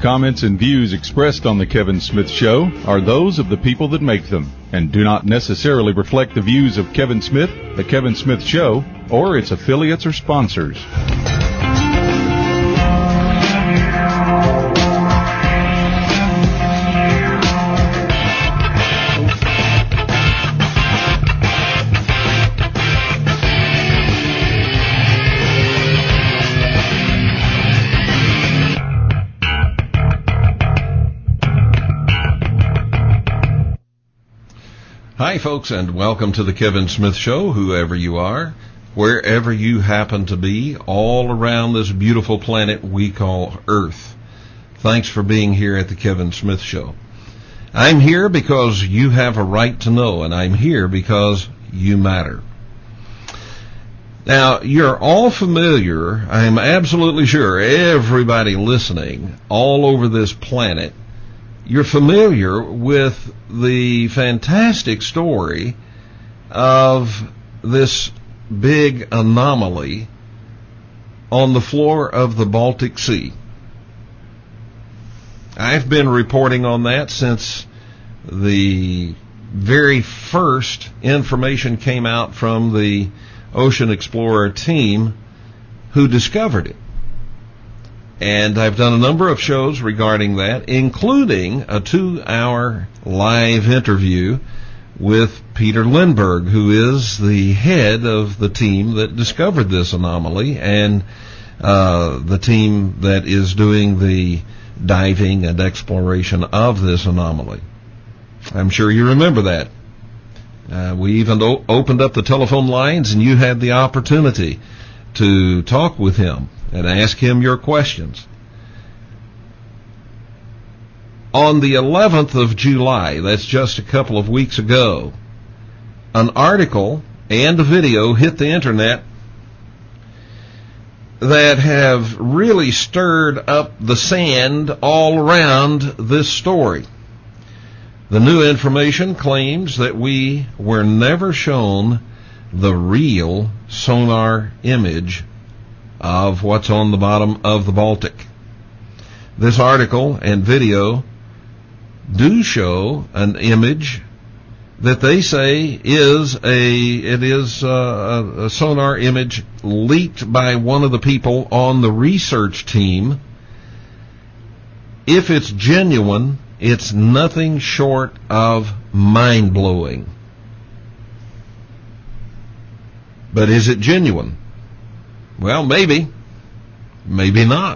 comments, and views expressed on The Kevin Smith Show are those of the people that make them and do not necessarily reflect the views of Kevin Smith, The Kevin Smith Show, or its affiliates or sponsors. Hi, folks, and welcome to the Kevin Smith Show, whoever you are, wherever you happen to be, all around this beautiful planet we call Earth. Thanks for being here at the Kevin Smith Show. I'm here because you have a right to know, and I'm here because you matter. Now, you're all familiar, I'm absolutely sure, everybody listening all over this planet, you're familiar with the fantastic story of this big anomaly on the floor of the Baltic Sea. I've been reporting on that since the very first information came out from the Ocean Explorer team who discovered it. And I've done a number of shows regarding that, including a 2-hour live interview with Peter Lindbergh, who is the head of the team that discovered this anomaly and the team that is doing the diving and exploration of this anomaly. I'm sure you remember that. We even opened up the telephone lines, and you had the opportunity to talk with him and ask him your questions. On the 11th of July, that's just a couple of weeks ago, an article and a video hit the internet that have really stirred up the sand all around this story. The new information claims that we were never shown the real sonar image of what's on the bottom of the Baltic. This article and video do show an image that they say is a sonar image leaked by one of the people on the research team. If it's genuine, it's nothing short of mind-blowing. But is it genuine? Well, maybe. Maybe not.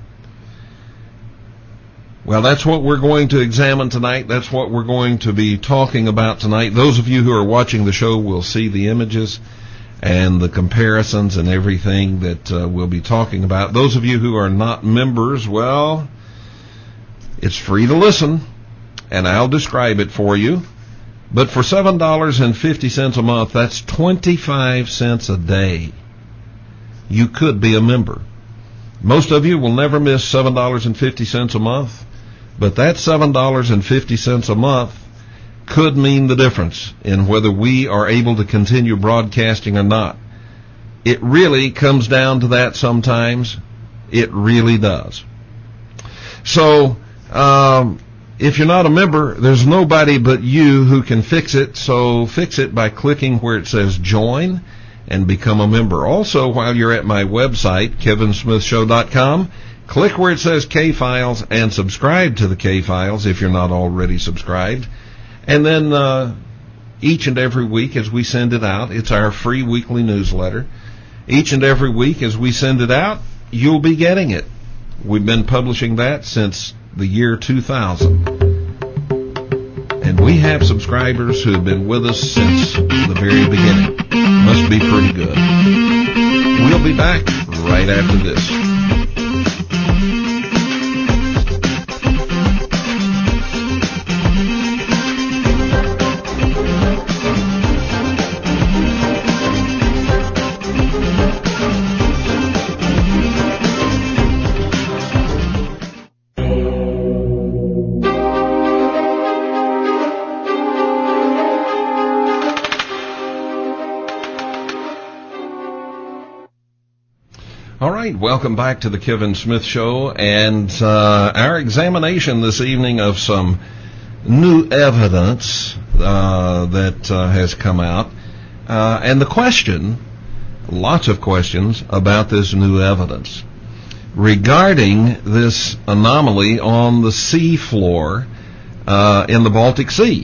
Well, that's what we're going to examine tonight. That's what we're going to be talking about tonight. Those of you who are watching the show will see the images and the comparisons and everything that we'll be talking about. Those of you who are not members, well, it's free to listen, and I'll describe it for you. But for $7.50 a month, that's 25 cents a day. You could be a member. Most of you will never miss $7.50 a month, but that $7.50 a month could mean the difference in whether we are able to continue broadcasting or not. It really comes down to that sometimes. It really does. So, if you're not a member, there's nobody but you who can fix it, so fix it by clicking where it says join and become a member. Also, while you're at my website, kevinsmithshow.com, click where it says K-Files and subscribe to the K-Files if you're not already subscribed. And then each and every week as we send it out, it's our free weekly newsletter. Each and every week as we send it out, you'll be getting it. We've been publishing that since the year 2000. And we have subscribers who have been with us since the very beginning. Must be pretty good. We'll be back right after this. All right, welcome back to the Kevin Smith Show, and our examination this evening of some new evidence that has come out, and the question, lots of questions about this new evidence regarding this anomaly on the sea floor in the Baltic Sea.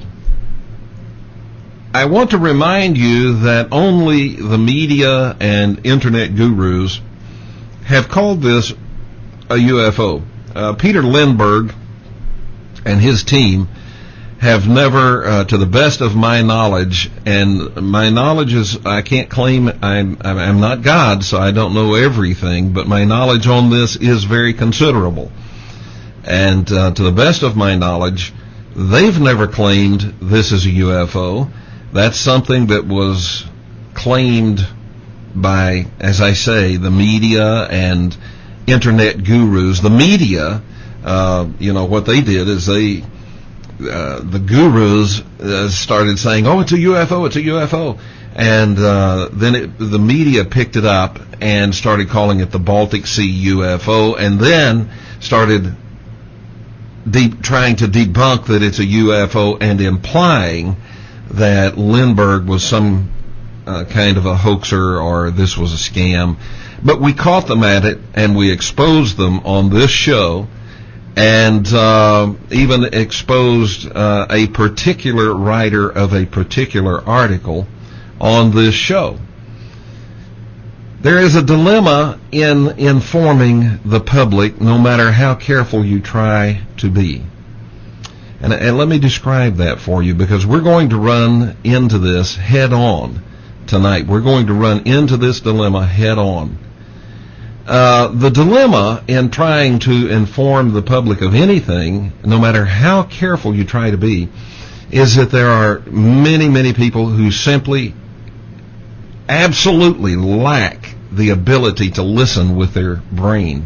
I want to remind you that only the media and internet gurus have called this a UFO. Peter Lindbergh and his team have never, to the best of my knowledge, and my knowledge is, I can't claim I'm not God, so I don't know everything, but my knowledge on this is very considerable. And to the best of my knowledge, they've never claimed this is a UFO. That's something that was claimed by, as I say, the media and internet gurus. The media, what they did is the gurus started saying, "Oh, it's a UFO, it's a UFO," and then the media picked it up and started calling it the Baltic Sea UFO, and then started trying to debunk that it's a UFO and implying that Lindbergh was some kind of a hoaxer or this was a scam. But we caught them at it, and we exposed them on this show, and even exposed a particular writer of a particular article on this show. There is a dilemma in informing the public, no matter how careful you try to be. And let me describe that for you, because we're going to run into this head on tonight. We're going to run into this dilemma head on. The dilemma in trying to inform the public of anything, no matter how careful you try to be, is that there are many, many people who simply absolutely lack the ability to listen with their brain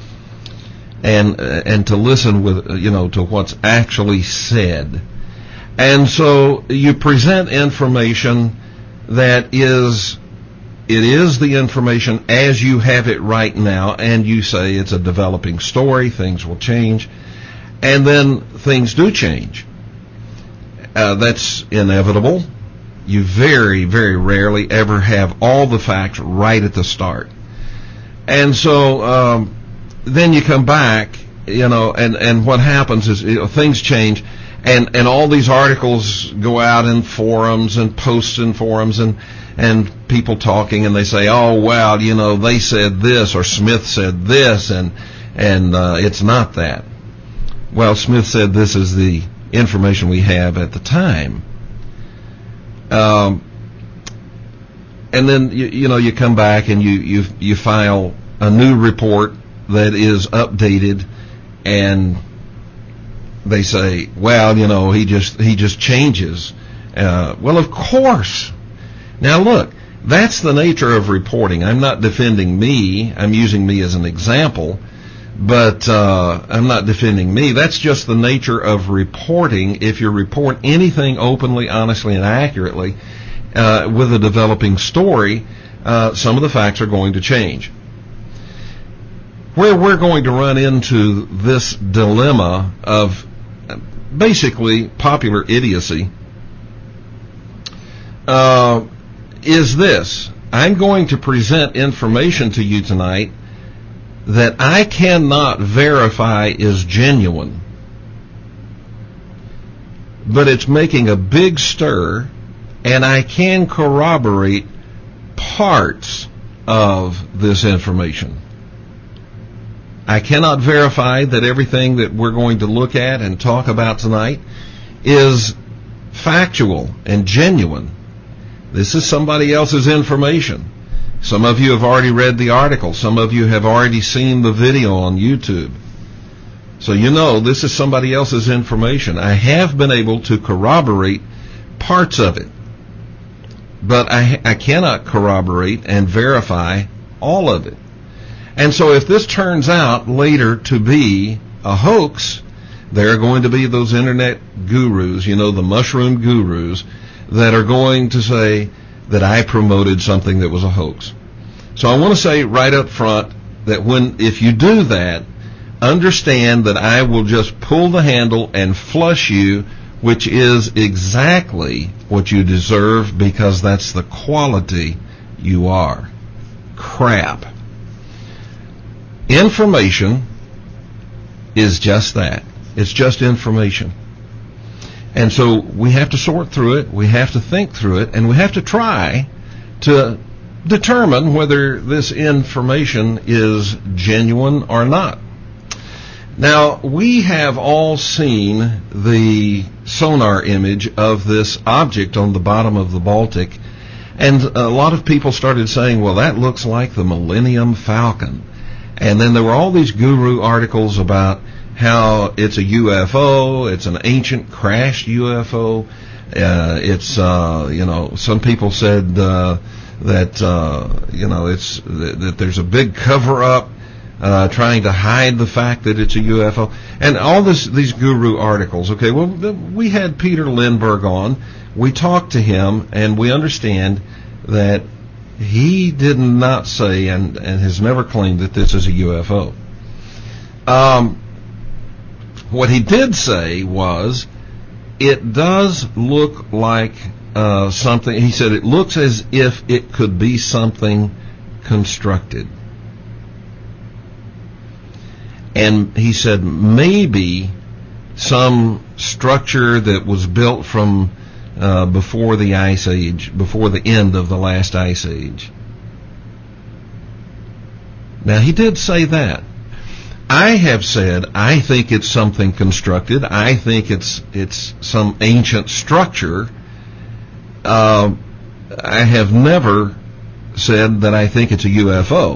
and to listen with, to what's actually said. And so you present information that it is the information as you have it right now, and you say it's a developing story, things will change, and then things do change. That's inevitable. You very, very rarely ever have all the facts right at the start. And so then you come back, and what happens is things change, and all these articles go out in forums and posts in forums and people talking, and they say, "Oh, well, they said this, or Smith said this, and it's not that." Well, Smith said this is the information we have at the time. And then you come back and you file a new report that is updated, and they say, "Well, he just changes." Well, of course. Now look, that's the nature of reporting. I'm not defending me. I'm using me as an example, but I'm not defending me. That's just the nature of reporting. If you report anything openly, honestly, and accurately with a developing story, some of the facts are going to change. Where we're going to run into this dilemma of basically popular idiocy is this. I'm going to present information to you tonight that I cannot verify is genuine, but it's making a big stir, and I can corroborate parts of this information. I cannot verify that everything that we're going to look at and talk about tonight is factual and genuine. This is somebody else's information. Some of you have already read the article. Some of you have already seen the video on YouTube. So this is somebody else's information. I have been able to corroborate parts of it, but I cannot corroborate and verify all of it. And so if this turns out later to be a hoax, there are going to be those internet gurus, the mushroom gurus, that are going to say that I promoted something that was a hoax. So I want to say right up front, that if you do that, understand that I will just pull the handle and flush you, which is exactly what you deserve, because that's the quality you are. Crap. Information is just that. It's just information. And so we have to sort through it, we have to think through it, and we have to try to determine whether this information is genuine or not. Now, we have all seen the sonar image of this object on the bottom of the Baltic, and a lot of people started saying, well, that looks like the Millennium Falcon. And then there were all these guru articles about how it's a UFO, it's an ancient crashed UFO. Some people said that there's a big cover-up trying to hide the fact that it's a UFO, and all these guru articles. Okay, well, we had Peter Lindbergh on. We talked to him, and we understand that he did not say and has never claimed that this is a UFO. What he did say was, it does look like something. He said it looks as if it could be something constructed. And he said maybe some structure that was built from before the Ice Age, before the end of the last Ice Age. Now, he did say that. I have said I think it's something constructed. I think it's some ancient structure. I have never said that I think it's a UFO.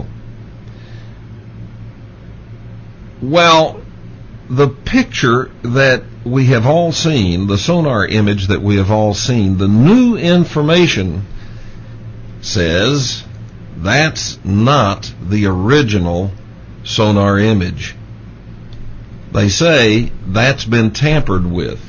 Well, the picture that we have all seen, the sonar image that we have all seen, the new information says that's not the original sonar image. They say that's been tampered with.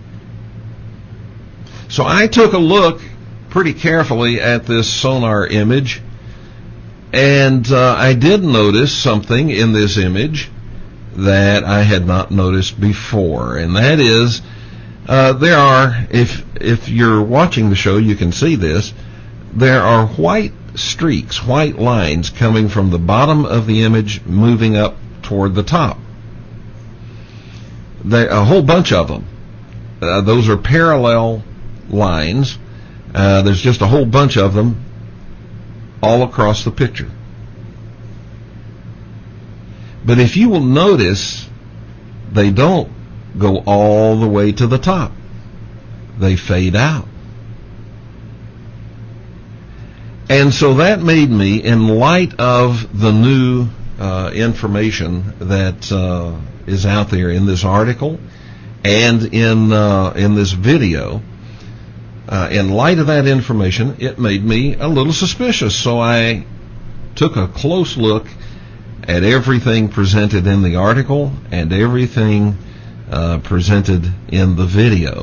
So I took a look pretty carefully at this sonar image, and I did notice something in this image that I had not noticed before, and that is there are, if you're watching the show, you can see this, there are white streaks, white lines coming from the bottom of the image moving up toward the top. A whole bunch of them. Those are parallel lines. There's just a whole bunch of them all across the picture. But if you will notice, they don't go all the way to the top. They fade out. And so that made me, in light of the new information that is out there in this article and in this video, in light of that information, it made me a little suspicious. So I took a close look at everything presented in the article and everything presented in the video.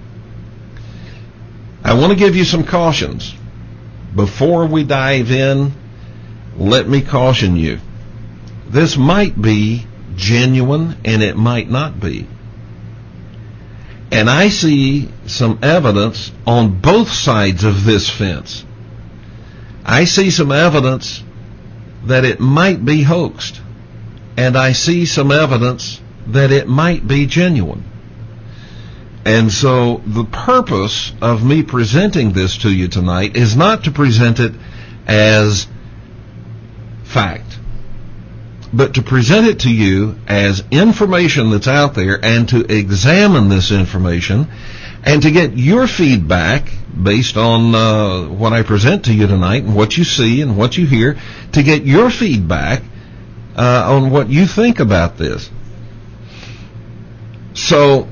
I want to give you some cautions. Before we dive in, let me caution you. This might be genuine and it might not be. And I see some evidence on both sides of this fence. I see some evidence that it might be hoaxed, and I see some evidence that it might be genuine. And so the purpose of me presenting this to you tonight is not to present it as fact, but to present it to you as information that's out there, and to examine this information and to get your feedback based on what I present to you tonight and what you see and what you hear, to get your feedback on what you think about this. So,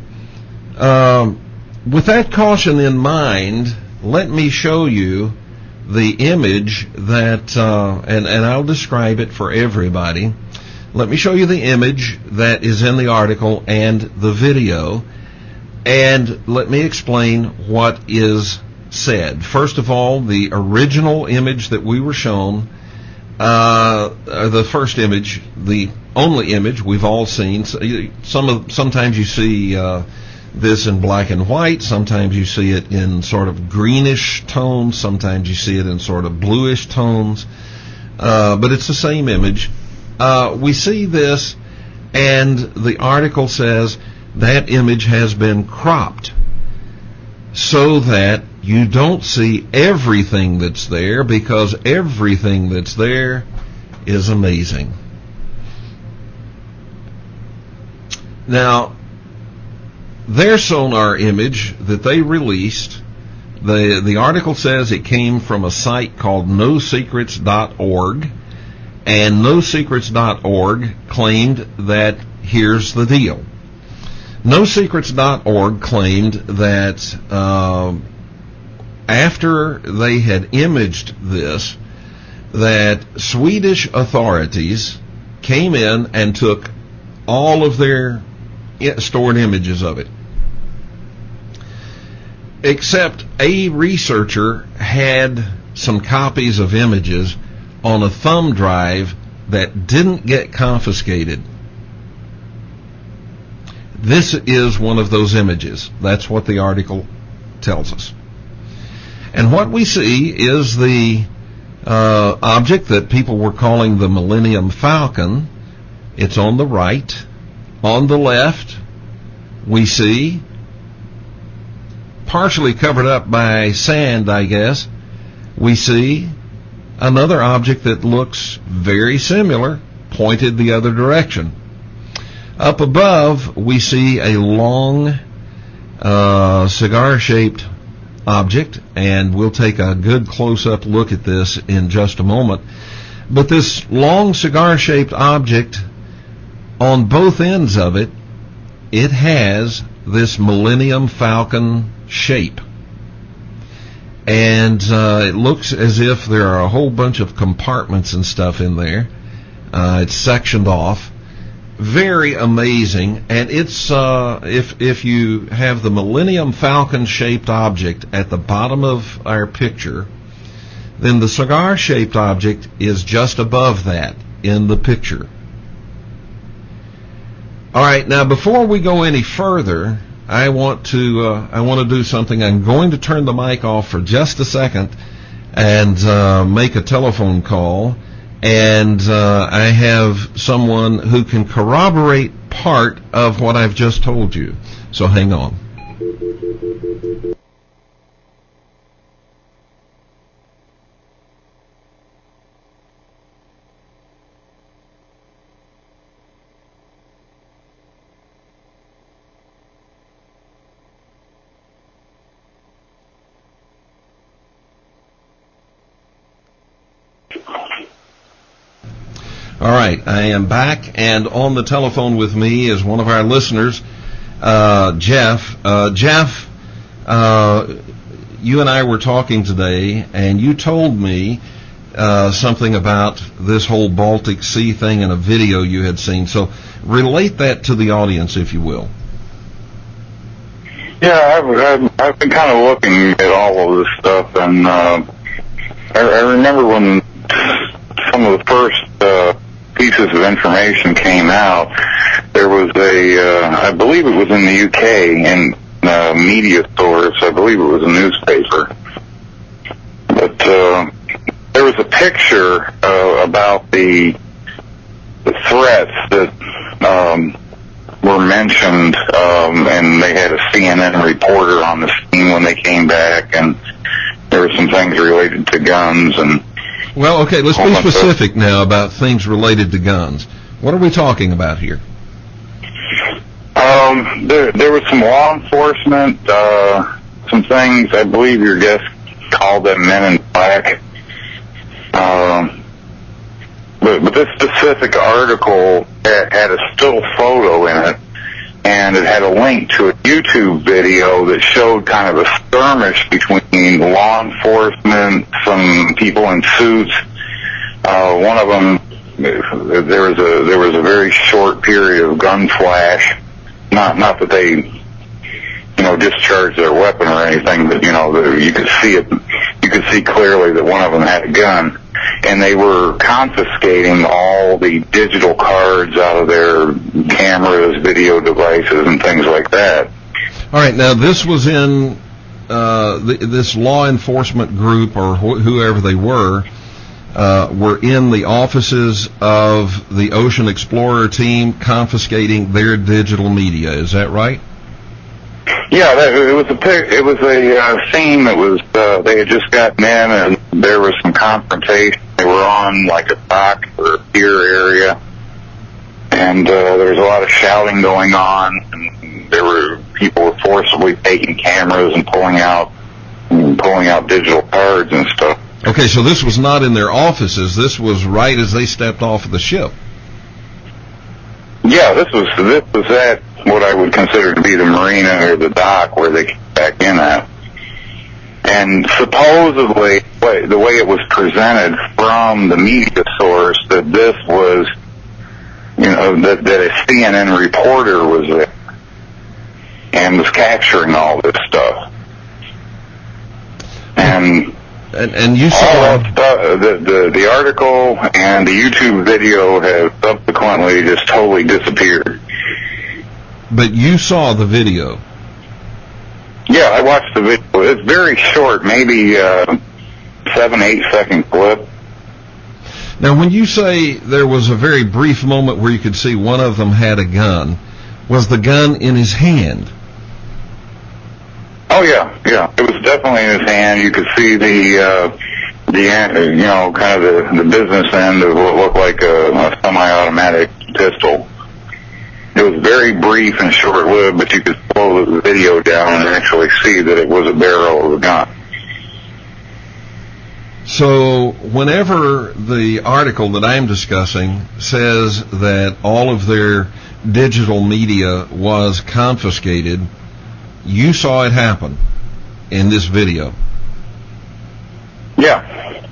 with that caution in mind, let me show you the image that, and I'll describe it for everybody. Let me show you the image that is in the article and the video, and let me explain what is said. First of all, the original image that we were shown the first image, the only image we've all seen. Sometimes you see this in black and white. Sometimes you see it in sort of greenish tones. Sometimes you see it in sort of bluish tones. But it's the same image. We see this, and the article says that image has been cropped so that you don't see everything that's there, because everything that's there is amazing. Now, their sonar image that they released, the article says it came from a site called NoSecrets.org, and NoSecrets.org claimed that here's the deal. NoSecrets.org claimed that after they had imaged this, that Swedish authorities came in and took all of their stored images of it, except a researcher had some copies of images on a thumb drive that didn't get confiscated. This is one of those images. That's what the article tells us. And what we see is the object that people were calling the Millennium Falcon. It's on the right. On the left, we see, partially covered up by sand, I guess, we see another object that looks very similar, pointed the other direction. Up above, we see a long cigar-shaped object, and we'll take a good close-up look at this in just a moment. But this long cigar-shaped object, on both ends of it, it has this Millennium Falcon shape. And it looks as if there are a whole bunch of compartments and stuff in there. It's sectioned off. Very amazing. And it's if you have the Millennium Falcon shaped object at the bottom of our picture, then the cigar shaped object is just above that in the picture. All right, now before we go any further, I want to do something. I'm going to turn the mic off for just a second and make a telephone call. And I have someone who can corroborate part of what I've just told you. So hang on. All right, I am back, and on the telephone with me is one of our listeners, Jeff. Jeff, you and I were talking today, and you told me something about this whole Baltic Sea thing in a video you had seen. So relate that to the audience, if you will. Yeah, I've been kind of looking at all of this stuff, and I remember when some of the first pieces of information came out. There was I believe it was in the UK, in media source. I believe it was a newspaper. But there was a picture about the threats that were mentioned, and they had a CNN reporter on the scene when they came back, and there were some things related to guns and. Well, okay, let's be specific now about things related to guns. What are we talking about here? There was some law enforcement, some things. I believe your guest called them Men in Black. But this specific article had a still photo in it, and it had a link to a YouTube video that showed kind of a skirmish between law enforcement, some people in suits. One of them, there was a very short period of gun flash. Not that they, discharged their weapon or anything, but you could see it. You could see clearly that one of them had a gun. and they were confiscating all the digital cards out of their cameras, video devices, and things like that. All right, now this was in this law enforcement group, or whoever they were in the offices of the Ocean Explorer team confiscating their digital media. Is that right? Yeah, it was a scene that was they had just gotten in, and there was some confrontation. They were on like a dock or a pier area, and there was a lot of shouting going on, and people were forcibly taking cameras and pulling out digital cards and stuff. Okay, so this was not in their offices. This was right as they stepped off of the ship. Yeah, this was at what I would consider to be the marina or the dock where they came back in at. And supposedly, the way it was presented from the media source, that this was, that a CNN reporter was there and was capturing all this stuff. And you saw all that stuff, the article and the YouTube video have subsequently just totally disappeared. But you saw the video. Yeah, I watched the video. It's very short, maybe 7-8 second clip. Now, when you say there was a very brief moment where you could see one of them had a gun, was the gun in his hand? Oh yeah. It was definitely in his hand. You could see the kind of the business end of what looked like a semi-automatic pistol. It was very brief and short-lived, but you could slow the video down and actually see that it was a barrel of a gun. So whenever the article that I'm discussing says that all of their digital media was confiscated, you saw it happen in this video. Yeah.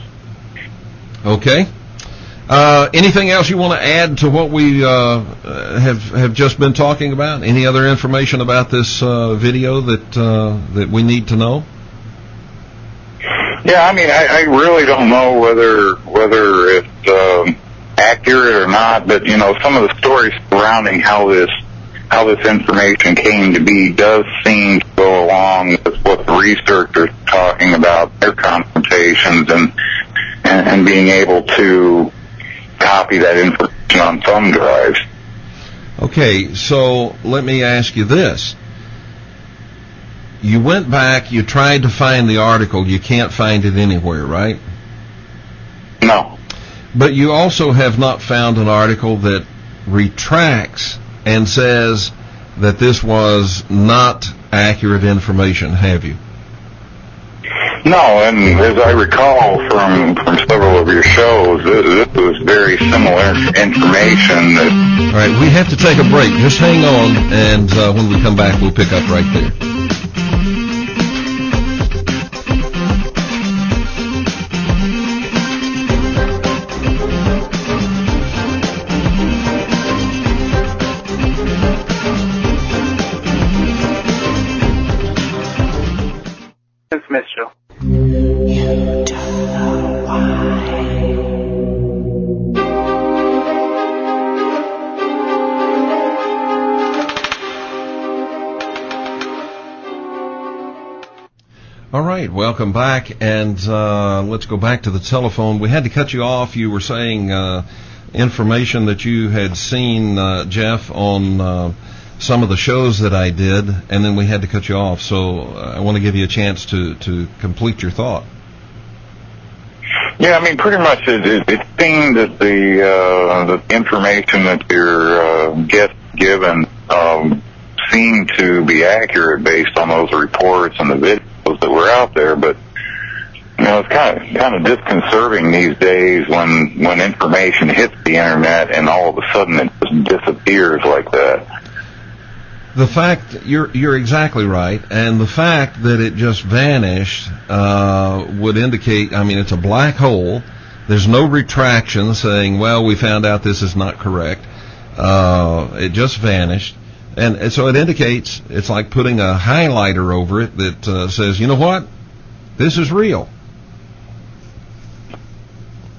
Okay. Anything else you want to add to what we have just been talking about? Any other information about this video that we need to know? Yeah, I mean, I really don't know whether it's accurate or not, but some of the stories surrounding how this information came to be does seem to go along with what the researchers are talking about, their confrontations and being able to copy that information on thumb drives. Okay, so let me ask you this. You went back, you tried to find the article, you can't find it anywhere, right? No. But you also have not found an article that retracts and says that this was not accurate information, have you? No, and as I recall from several of your shows, this was very similar information. All right, we have to take a break. Just hang on, and when we come back, we'll pick up right there. Smith Show. You don't know why. All right, welcome back, and let's go back to the telephone. We had to cut you off. You were saying information that you had seen, Jeff, on some of the shows that I did, and then we had to cut you off. So I want to give you a chance to complete your thought. Yeah, I mean, pretty much it seemed that the information that your guest given seemed to be accurate based on those reports and the videos that were out there, but it's kind of disconcerting these days when information hits the internet and all of a sudden it just disappears like that. The fact, you're exactly right, and the fact that it just vanished would indicate, it's a black hole. There's no retraction saying, well, we found out this is not correct. It just vanished. And so it indicates, it's like putting a highlighter over it that says, you know what? This is real.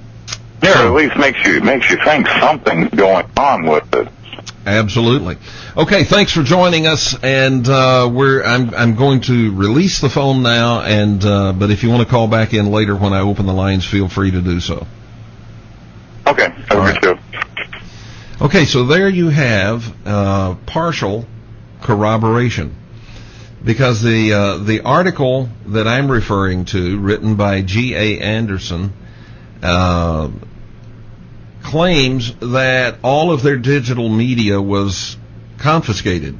least makes you think something's going on with it. Absolutely. Okay, thanks for joining us, and I'm going to release the phone now, and but if you want to call back in later when I open the lines, feel free to do so. Okay, have a good show. Okay, so there you have partial corroboration, because the article that I'm referring to, written by G.A. Anderson, claims that all of their digital media was confiscated.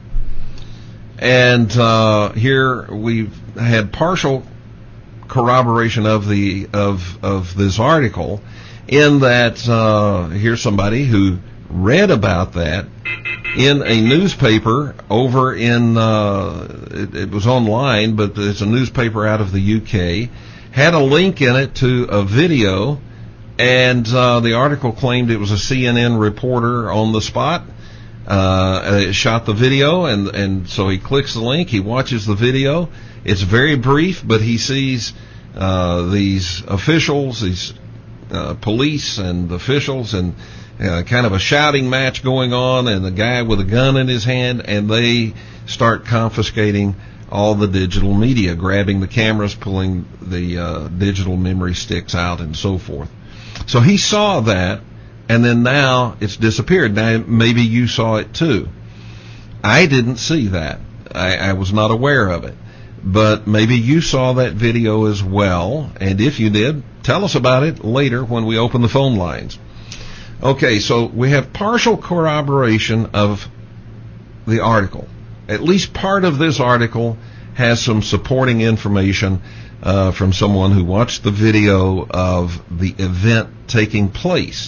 And here we've had partial corroboration of this article, in that here's somebody who read about that in a newspaper over in it was online, but it's a newspaper out of the UK, had a link in it to a video, and the article claimed it was a CNN reporter on the spot shot the video, and so he clicks the link, he watches the video. It's very brief, but he sees these officials, these police and officials, and kind of a shouting match going on, and the guy with a gun in his hand, and they start confiscating all the digital media, grabbing the cameras, pulling the digital memory sticks out, and so forth. So he saw that, and then now it's disappeared. Now maybe you saw it too. I didn't see that. I was not aware of it. But maybe you saw that video as well, and if you did, tell us about it later when we open the phone lines. Okay, so we have partial corroboration of the article. At least part of this article has some supporting information from someone who watched the video of the event taking place.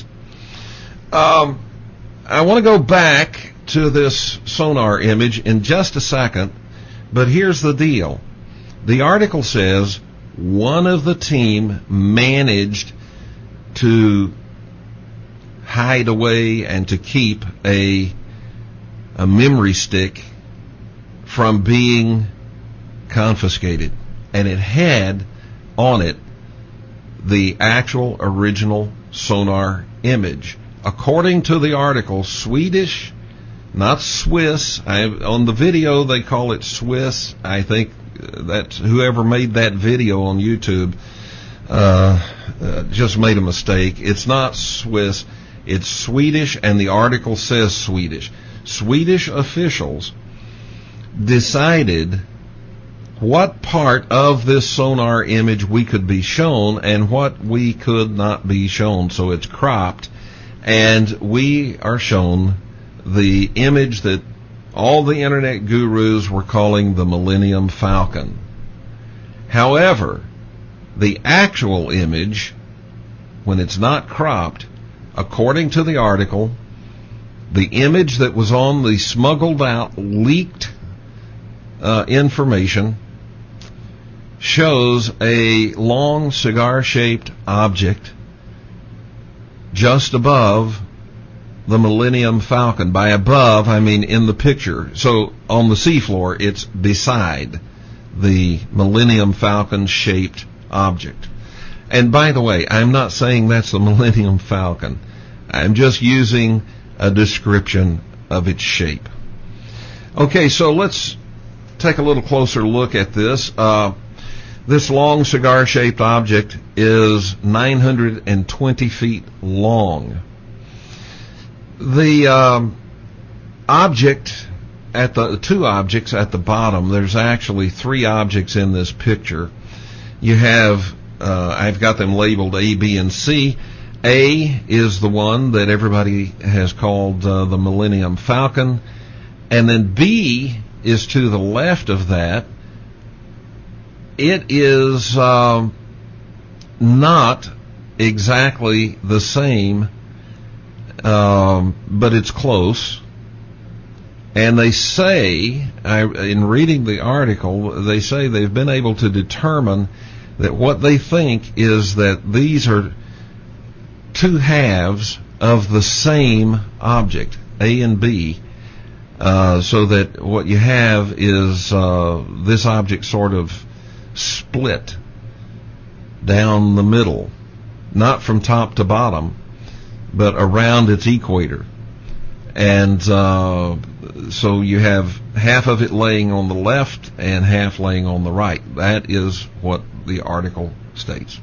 I want to go back to this sonar image in just a second, but here's the deal. The article says one of the team managed to hide away and to keep a memory stick from being confiscated, and it had on it the actual original sonar image. According to the article, Swedish, not Swiss. On the video they call it Swiss. I think that's whoever made that video on YouTube just made a mistake. It's not Swiss, it's Swedish, and the article says Swedish. Swedish officials decided what part of this sonar image we could be shown and what we could not be shown. So it's cropped, and we are shown the image that all the internet gurus were calling the Millennium Falcon. However, the actual image, when it's not cropped, according to the article, the image that was on the smuggled out, leaked information shows a long cigar-shaped object just above the Millennium Falcon. By above, I mean in the picture. So on the seafloor, it's beside the Millennium Falcon-shaped object. And by the way, I'm not saying that's the Millennium Falcon. I'm just using a description of its shape. Okay, so let's take a little closer look at this. This long cigar-shaped object is 920 feet long. The object at the two objects at the bottom, there's actually three objects in this picture. You have, I've got them labeled A, B, and C. A is the one that everybody has called the Millennium Falcon, and then B is to the left of that. It is not exactly the same, but it's close. And they say, in reading the article, they say they've been able to determine that what they think is that these are two halves of the same object, A and B, so that what you have is this object sort of split down the middle, not from top to bottom, but around its equator. And so you have half of it laying on the left and half laying on the right. That is what the article states.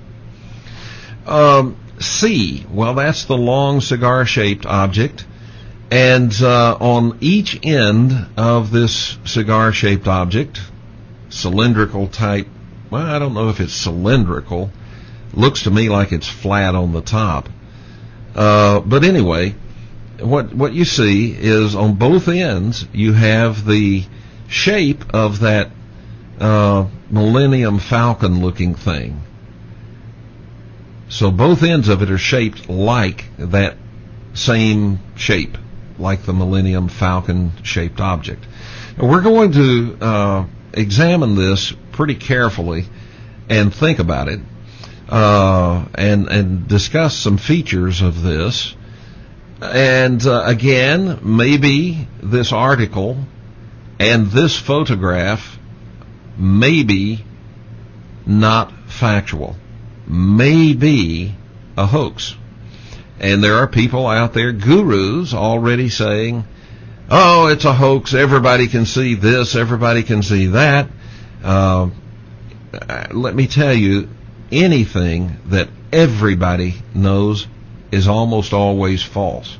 C, well, that's the long cigar-shaped object. And on each end of this cigar-shaped object, cylindrical type, well, I don't know if it's cylindrical. Looks to me like it's flat on the top. But anyway, what you see is on both ends you have the shape of that Millennium Falcon looking thing. So both ends of it are shaped like that same shape, like the Millennium Falcon shaped object. Now we're going to examine this pretty carefully and think about it, and discuss some features of this. And again, maybe this article and this photograph may be not factual, may be a hoax. And there are people out there, gurus, already saying, oh, it's a hoax, everybody can see this, everybody can see that. Let me tell you, anything that everybody knows is almost always false.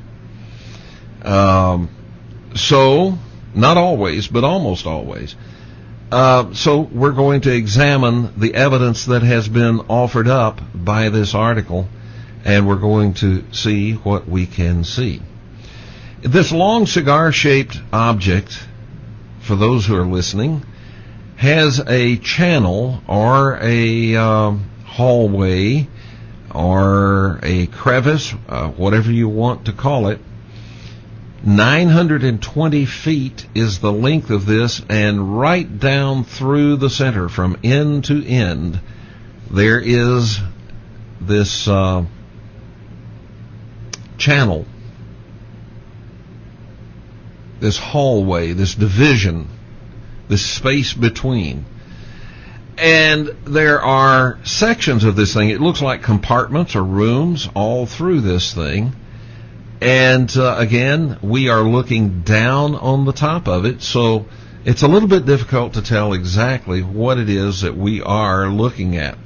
So, not always, but almost always. So we're going to examine the evidence that has been offered up by this article, and we're going to see what we can see. This long cigar-shaped object, for those who are listening, has a channel or a hallway or a crevice, whatever you want to call it. 920 feet is the length of this, and right down through the center, from end to end, there is this channel, this hallway, this division, this space between. And there are sections of this thing. It looks like compartments or rooms all through this thing. And again, we are looking down on the top of it, so it's a little bit difficult to tell exactly what it is that we are looking at.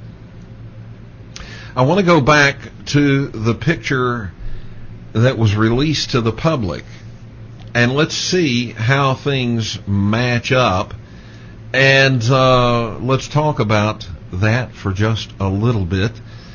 I want to go back to the picture that was released to the public, and let's see how things match up. And let's talk about that for just a little bit.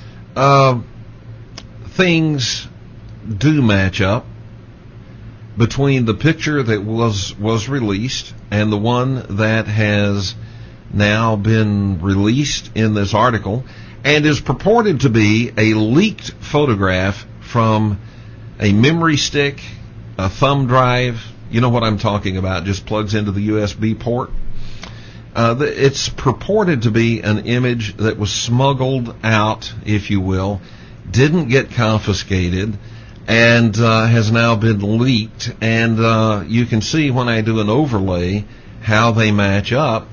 Things do match up between the picture that was released and the one that has now been released in this article, and is purported to be a leaked photograph from a memory stick, a thumb drive. You know what I'm talking about, just plugs into the USB port. It's purported to be an image that was smuggled out, if you will, didn't get confiscated, and has now been leaked. And you can see when I do an overlay how they match up.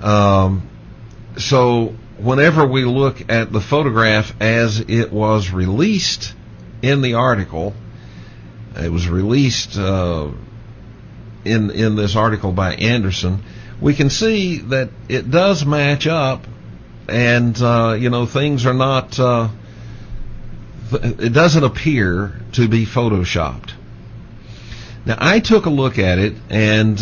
So whenever we look at the photograph as it was released in the article, it was released in this article by Anderson, we can see that it does match up, and things are not. It doesn't appear to be photoshopped. Now, I took a look at it, and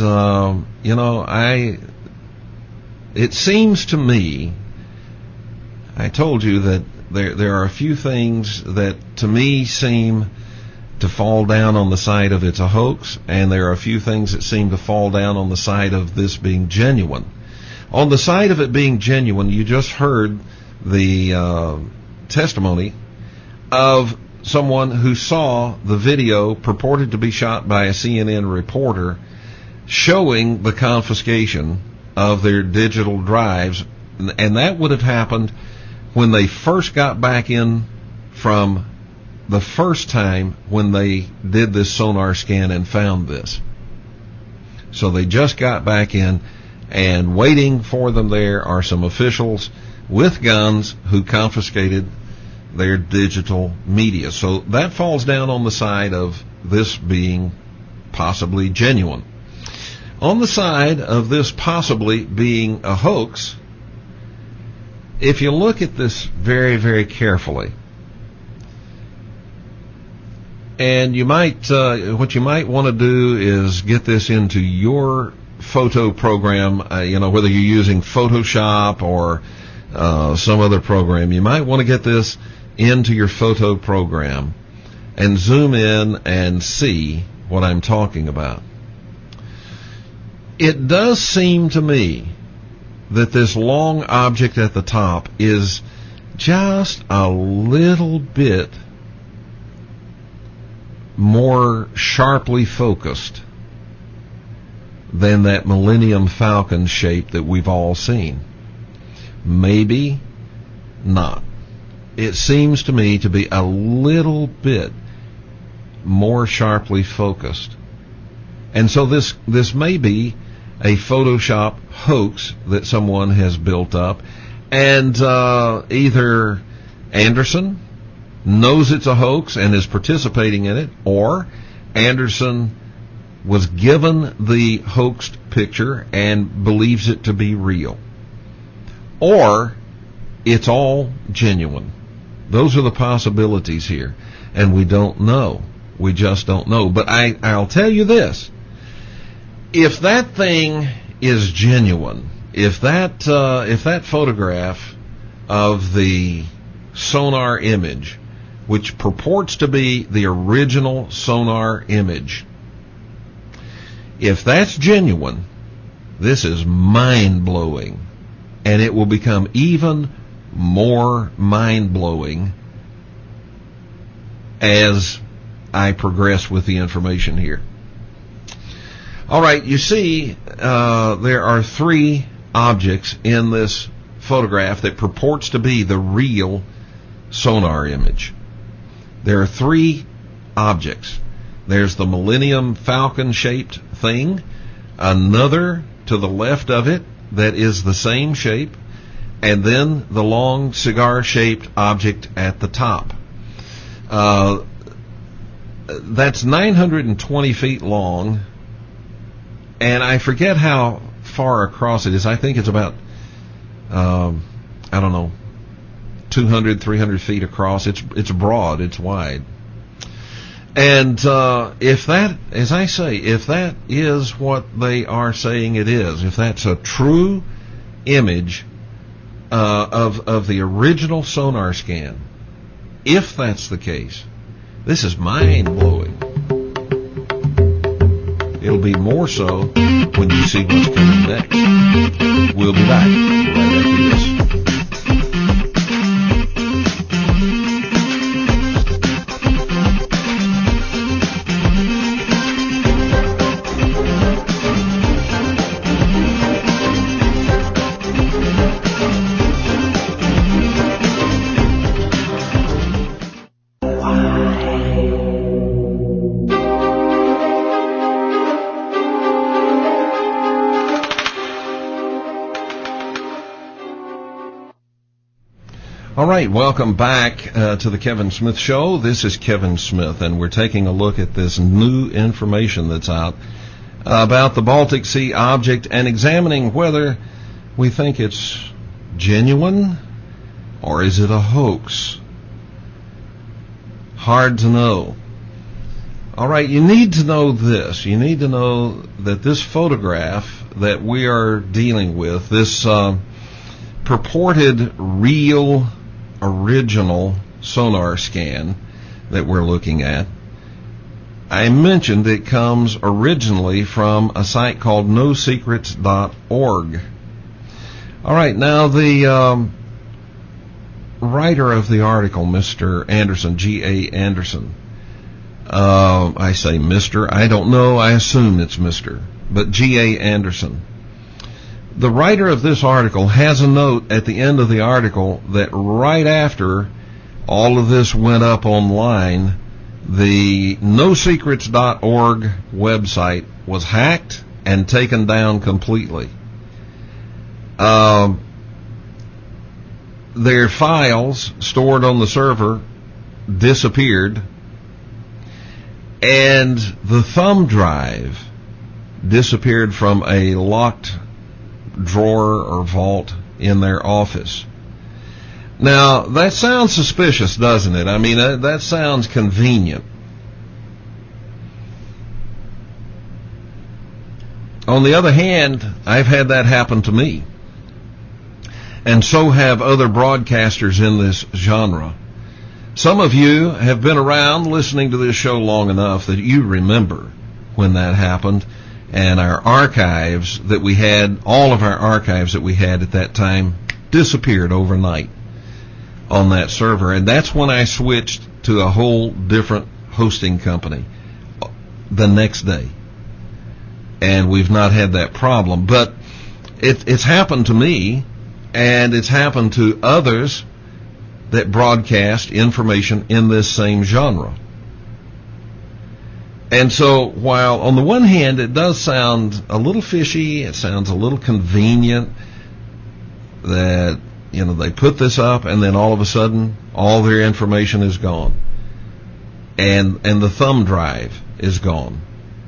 it seems to me. I told you that there are a few things that to me seem to fall down on the side of it's a hoax, and there are a few things that seem to fall down on the side of this being genuine. On the side of it being genuine, you just heard the testimony of someone who saw the video purported to be shot by a CNN reporter showing the confiscation of their digital drives, and that would have happened when they first got back in from the first time when they did this sonar scan and found this. So they just got back in, and waiting for them there are some officials with guns who confiscated their digital media. So that falls down on the side of this being possibly genuine. On the side of this possibly being a hoax, if you look at this very, very carefully, and you might, what you might want to do is get this into your photo program, whether you're using Photoshop or some other program, you might want to get this into your photo program and zoom in and see what I'm talking about. It does seem to me that this long object at the top is just a little bit more sharply focused than that Millennium Falcon shape that we've all seen. Maybe not. It seems to me to be a little bit more sharply focused. And so this may be a Photoshop hoax that someone has built up, and either Anderson knows it's a hoax and is participating in it, or Anderson was given the hoaxed picture and believes it to be real, or it's all genuine. Those are the possibilities here, and we don't know. We just don't know. But I'll tell you this: if that thing is genuine, if that photograph of the sonar image, which purports to be the original sonar image, if that's genuine, this is mind-blowing, and it will become even more mind-blowing as I progress with the information here. All right, you see, there are three objects in this photograph that purports to be the real sonar image. There are three objects. There's the Millennium Falcon shaped thing, another to the left of it that is the same shape, and then the long cigar shaped object at the top. That's 920 feet long, and I forget how far across it is. I think it's about 200, 300 feet across. It's broad, it's wide. And if that, as I say, if that is what they are saying it is, if that's a true image of the original sonar scan, if that's the case, this is mind-blowing. It'll be more so when you see what's coming next. We'll be back right after this. All right, welcome back to the Kevin Smith Show. This is Kevin Smith, and we're taking a look at this new information that's out about the Baltic Sea object and examining whether we think it's genuine or is it a hoax. Hard to know. All right, you need to know this. You need to know that this photograph that we are dealing with, this purported real original sonar scan that we're looking at, I mentioned it comes originally from a site called nosecrets.org. All right, now the writer of the article, Mr. Anderson, G.A. Anderson, I say Mr., I don't know, I assume it's Mr., but G.A. Anderson. The writer of this article has a note at the end of the article that right after all of this went up online, the nosecrets.org website was hacked and taken down completely. their files stored on the server disappeared, and the thumb drive disappeared from a locked drawer or vault in their office. Now, that sounds suspicious, doesn't it? I mean, that sounds convenient. On the other hand, I've had that happen to me. And so have other broadcasters in this genre. Some of you have been around listening to this show long enough that you remember when that happened. And our archives that we had, all of our archives that we had at that time, disappeared overnight on that server. And that's when I switched to a whole different hosting company the next day. And we've not had that problem. But it's happened to me, and it's happened to others that broadcast information in this same genre. And so while on the one hand it does sound a little fishy, it sounds a little convenient that, they put this up and then all of a sudden all their information is gone. And the thumb drive is gone.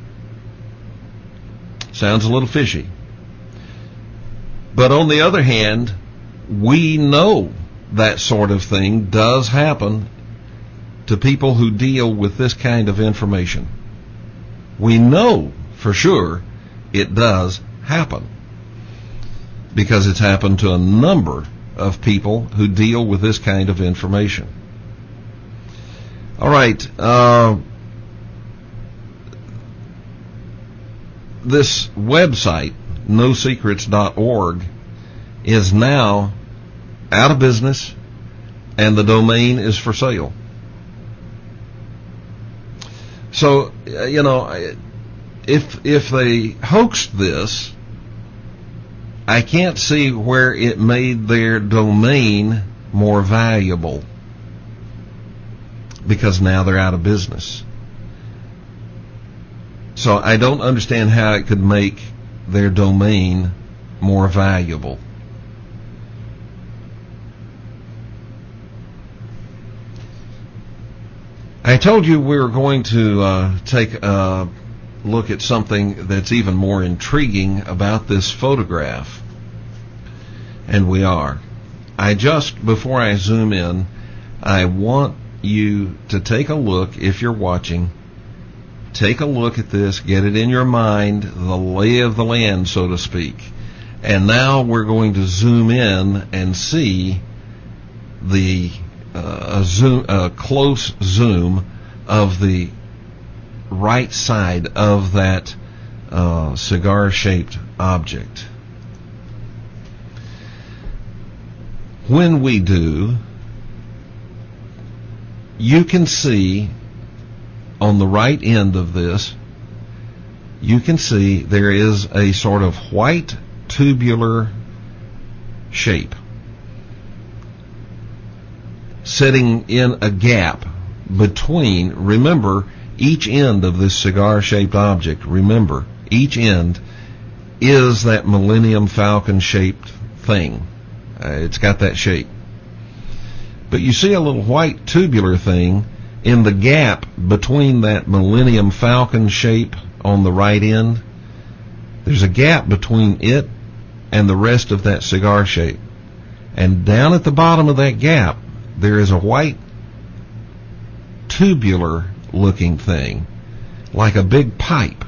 Sounds a little fishy. But on the other hand, we know that sort of thing does happen to people who deal with this kind of information. We know for sure it does happen because it's happened to a number of people who deal with this kind of information. All right. This website, nosecrets.org, is now out of business, and the domain is for sale. So, if they hoaxed this, I can't see where it made their domain more valuable, because now they're out of business. So I don't understand how it could make their domain more valuable. I told you we were going to take a look at something that's even more intriguing about this photograph. And we are. Before I zoom in, I want you to take a look, if you're watching, take a look at this, get it in your mind, the lay of the land, so to speak. And now we're going to zoom in and see a close zoom of the right side of that cigar-shaped object. When we do, you can see on the right end of this, you can see there is a sort of white tubular shape sitting in a gap between, remember, each end of this cigar-shaped object, remember, each end is that Millennium Falcon-shaped thing. It's got that shape. But you see a little white tubular thing in the gap between that Millennium Falcon shape on the right end. There's a gap between it and the rest of that cigar shape. And down at the bottom of that gap, there is a white tubular looking thing, like a big pipe.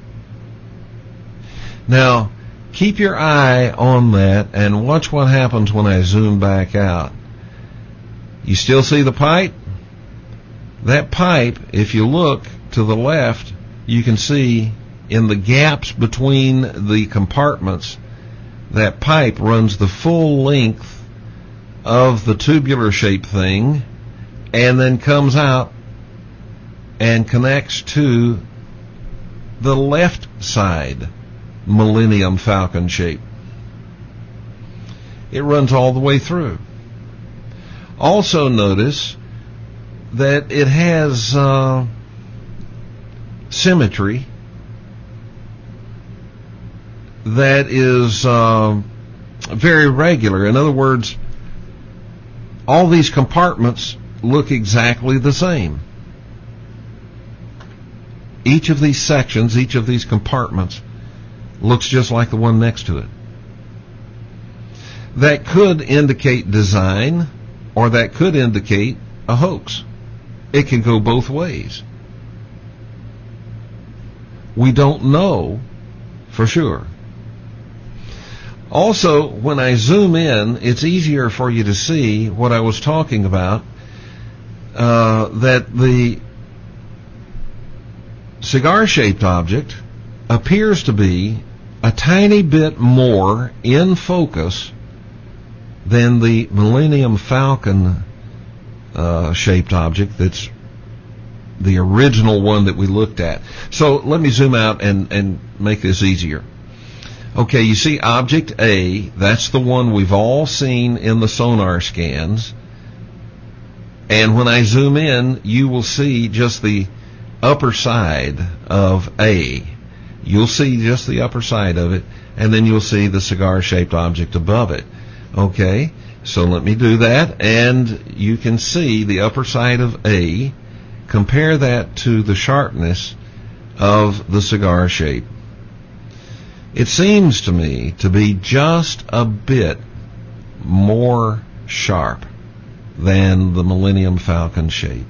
Now, keep your eye on that and watch what happens when I zoom back out. You still see the pipe? That pipe, if you look to the left, you can see in the gaps between the compartments, that pipe runs the full length of the tubular shaped thing and then comes out and connects to the left side Millennium Falcon shape. It runs all the way through. Also notice that it has symmetry that is very regular. In other words, all these compartments look exactly the same. Each of these sections, each of these compartments looks just like the one next to it. That could indicate design, or that could indicate a hoax. It can go both ways. We don't know for sure. Also, when I zoom in, it's easier for you to see what I was talking about, that the cigar-shaped object appears to be a tiny bit more in focus than the Millennium Falcon shaped object that's the original one that we looked at. So let me zoom out and make this easier. Okay, you see object A, that's the one we've all seen in the sonar scans. And when I zoom in, you will see just the upper side of A. You'll see just the upper side of it, and then you'll see the cigar-shaped object above it. Okay, so let me do that, and you can see the upper side of A. Compare that to the sharpness of the cigar shape. It seems to me to be just a bit more sharp than the Millennium Falcon shape.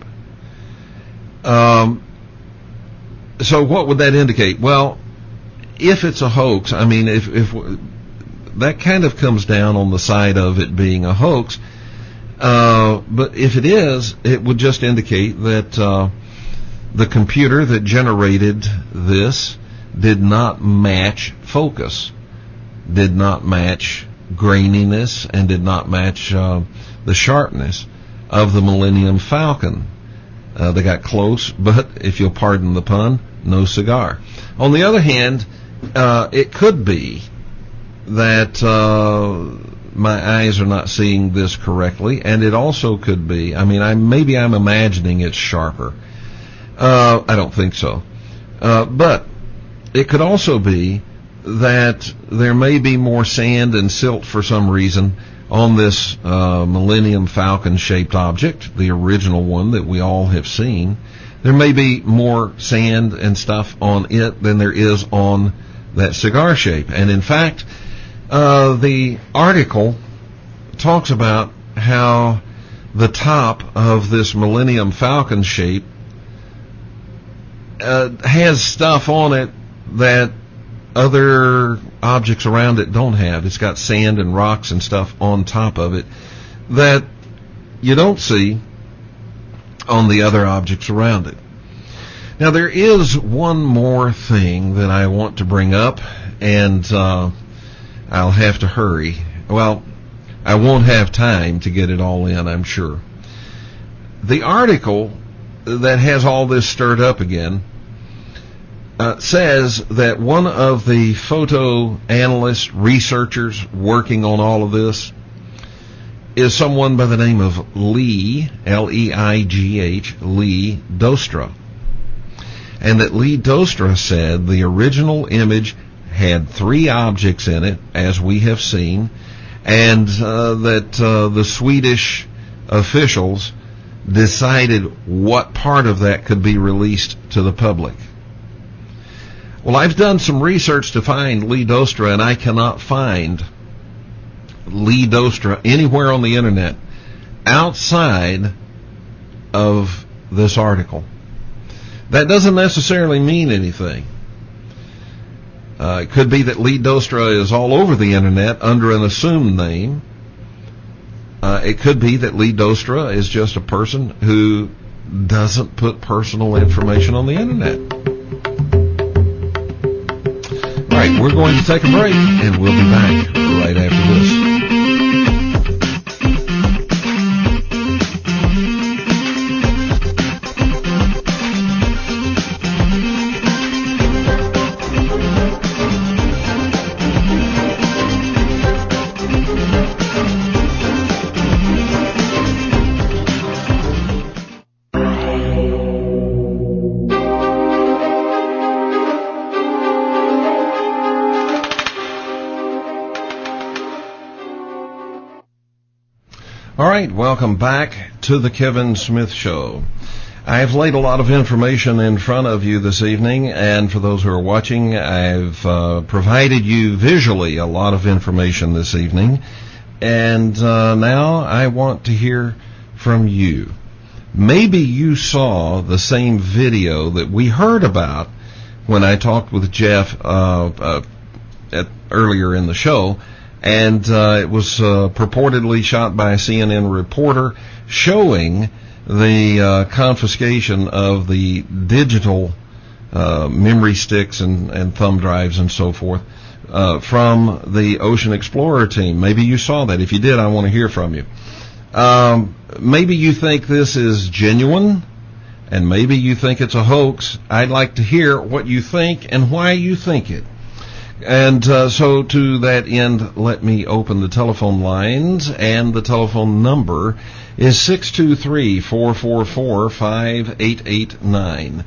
So what would that indicate? Well, if it's a hoax, I mean, if that kind of comes down on the side of it being a hoax, but if it is, it would just indicate that the computer that generated this did not match focus, did not match graininess, and did not match the sharpness of the Millennium Falcon. They got close, but if you'll pardon the pun, no cigar. On the other hand, it could be that my eyes are not seeing this correctly, and it also could be, I mean, maybe I'm imagining it's sharper. I don't think so. But it could also be that there may be more sand and silt for some reason on this Millennium Falcon shaped object, the original one that we all have seen. There may be more sand and stuff on it than there is on that cigar shape. And in fact, the article talks about how the top of this Millennium Falcon shape has stuff on it that other objects around it don't have. It's got sand and rocks and stuff on top of it that you don't see on the other objects around it. Now, there is one more thing that I want to bring up, and I'll have to hurry. Well, I won't have time to get it all in, I'm sure. The article that has all this stirred up again says that one of the photo analysts, researchers working on all of this is someone by the name of Lee, L-E-I-G-H, Lee Dostra. And that Lee Dostra said the original image had 3 objects in it, as we have seen, and that the Swedish officials decided what part of that could be released to the public. Well, I've done some research to find Lee Dostra, and I cannot find Lee Dostra anywhere on the internet outside of this article. That doesn't necessarily mean anything. It could be that Lee Dostra is all over the internet under an assumed name. It could be that Lee Dostra is just a person who doesn't put personal information on the internet. All right, we're going to take a break, and we'll be back right after this. All right, welcome back to the Kevin Smith Show. I've laid a lot of information in front of you this evening, and for those who are watching, I've provided you visually a lot of information this evening. And now I want to hear from you. Maybe you saw the same video that we heard about when I talked with Jeff earlier in the show, and it was purportedly shot by a CNN reporter showing the confiscation of the digital memory sticks and thumb drives and so forth from the Ocean Explorer team. Maybe you saw that. If you did, I want to hear from you. Maybe you think this is genuine, and maybe you think it's a hoax. I'd like to hear what you think and why you think it. And so to that end, let me open the telephone lines, and the telephone number is 623-444-5889.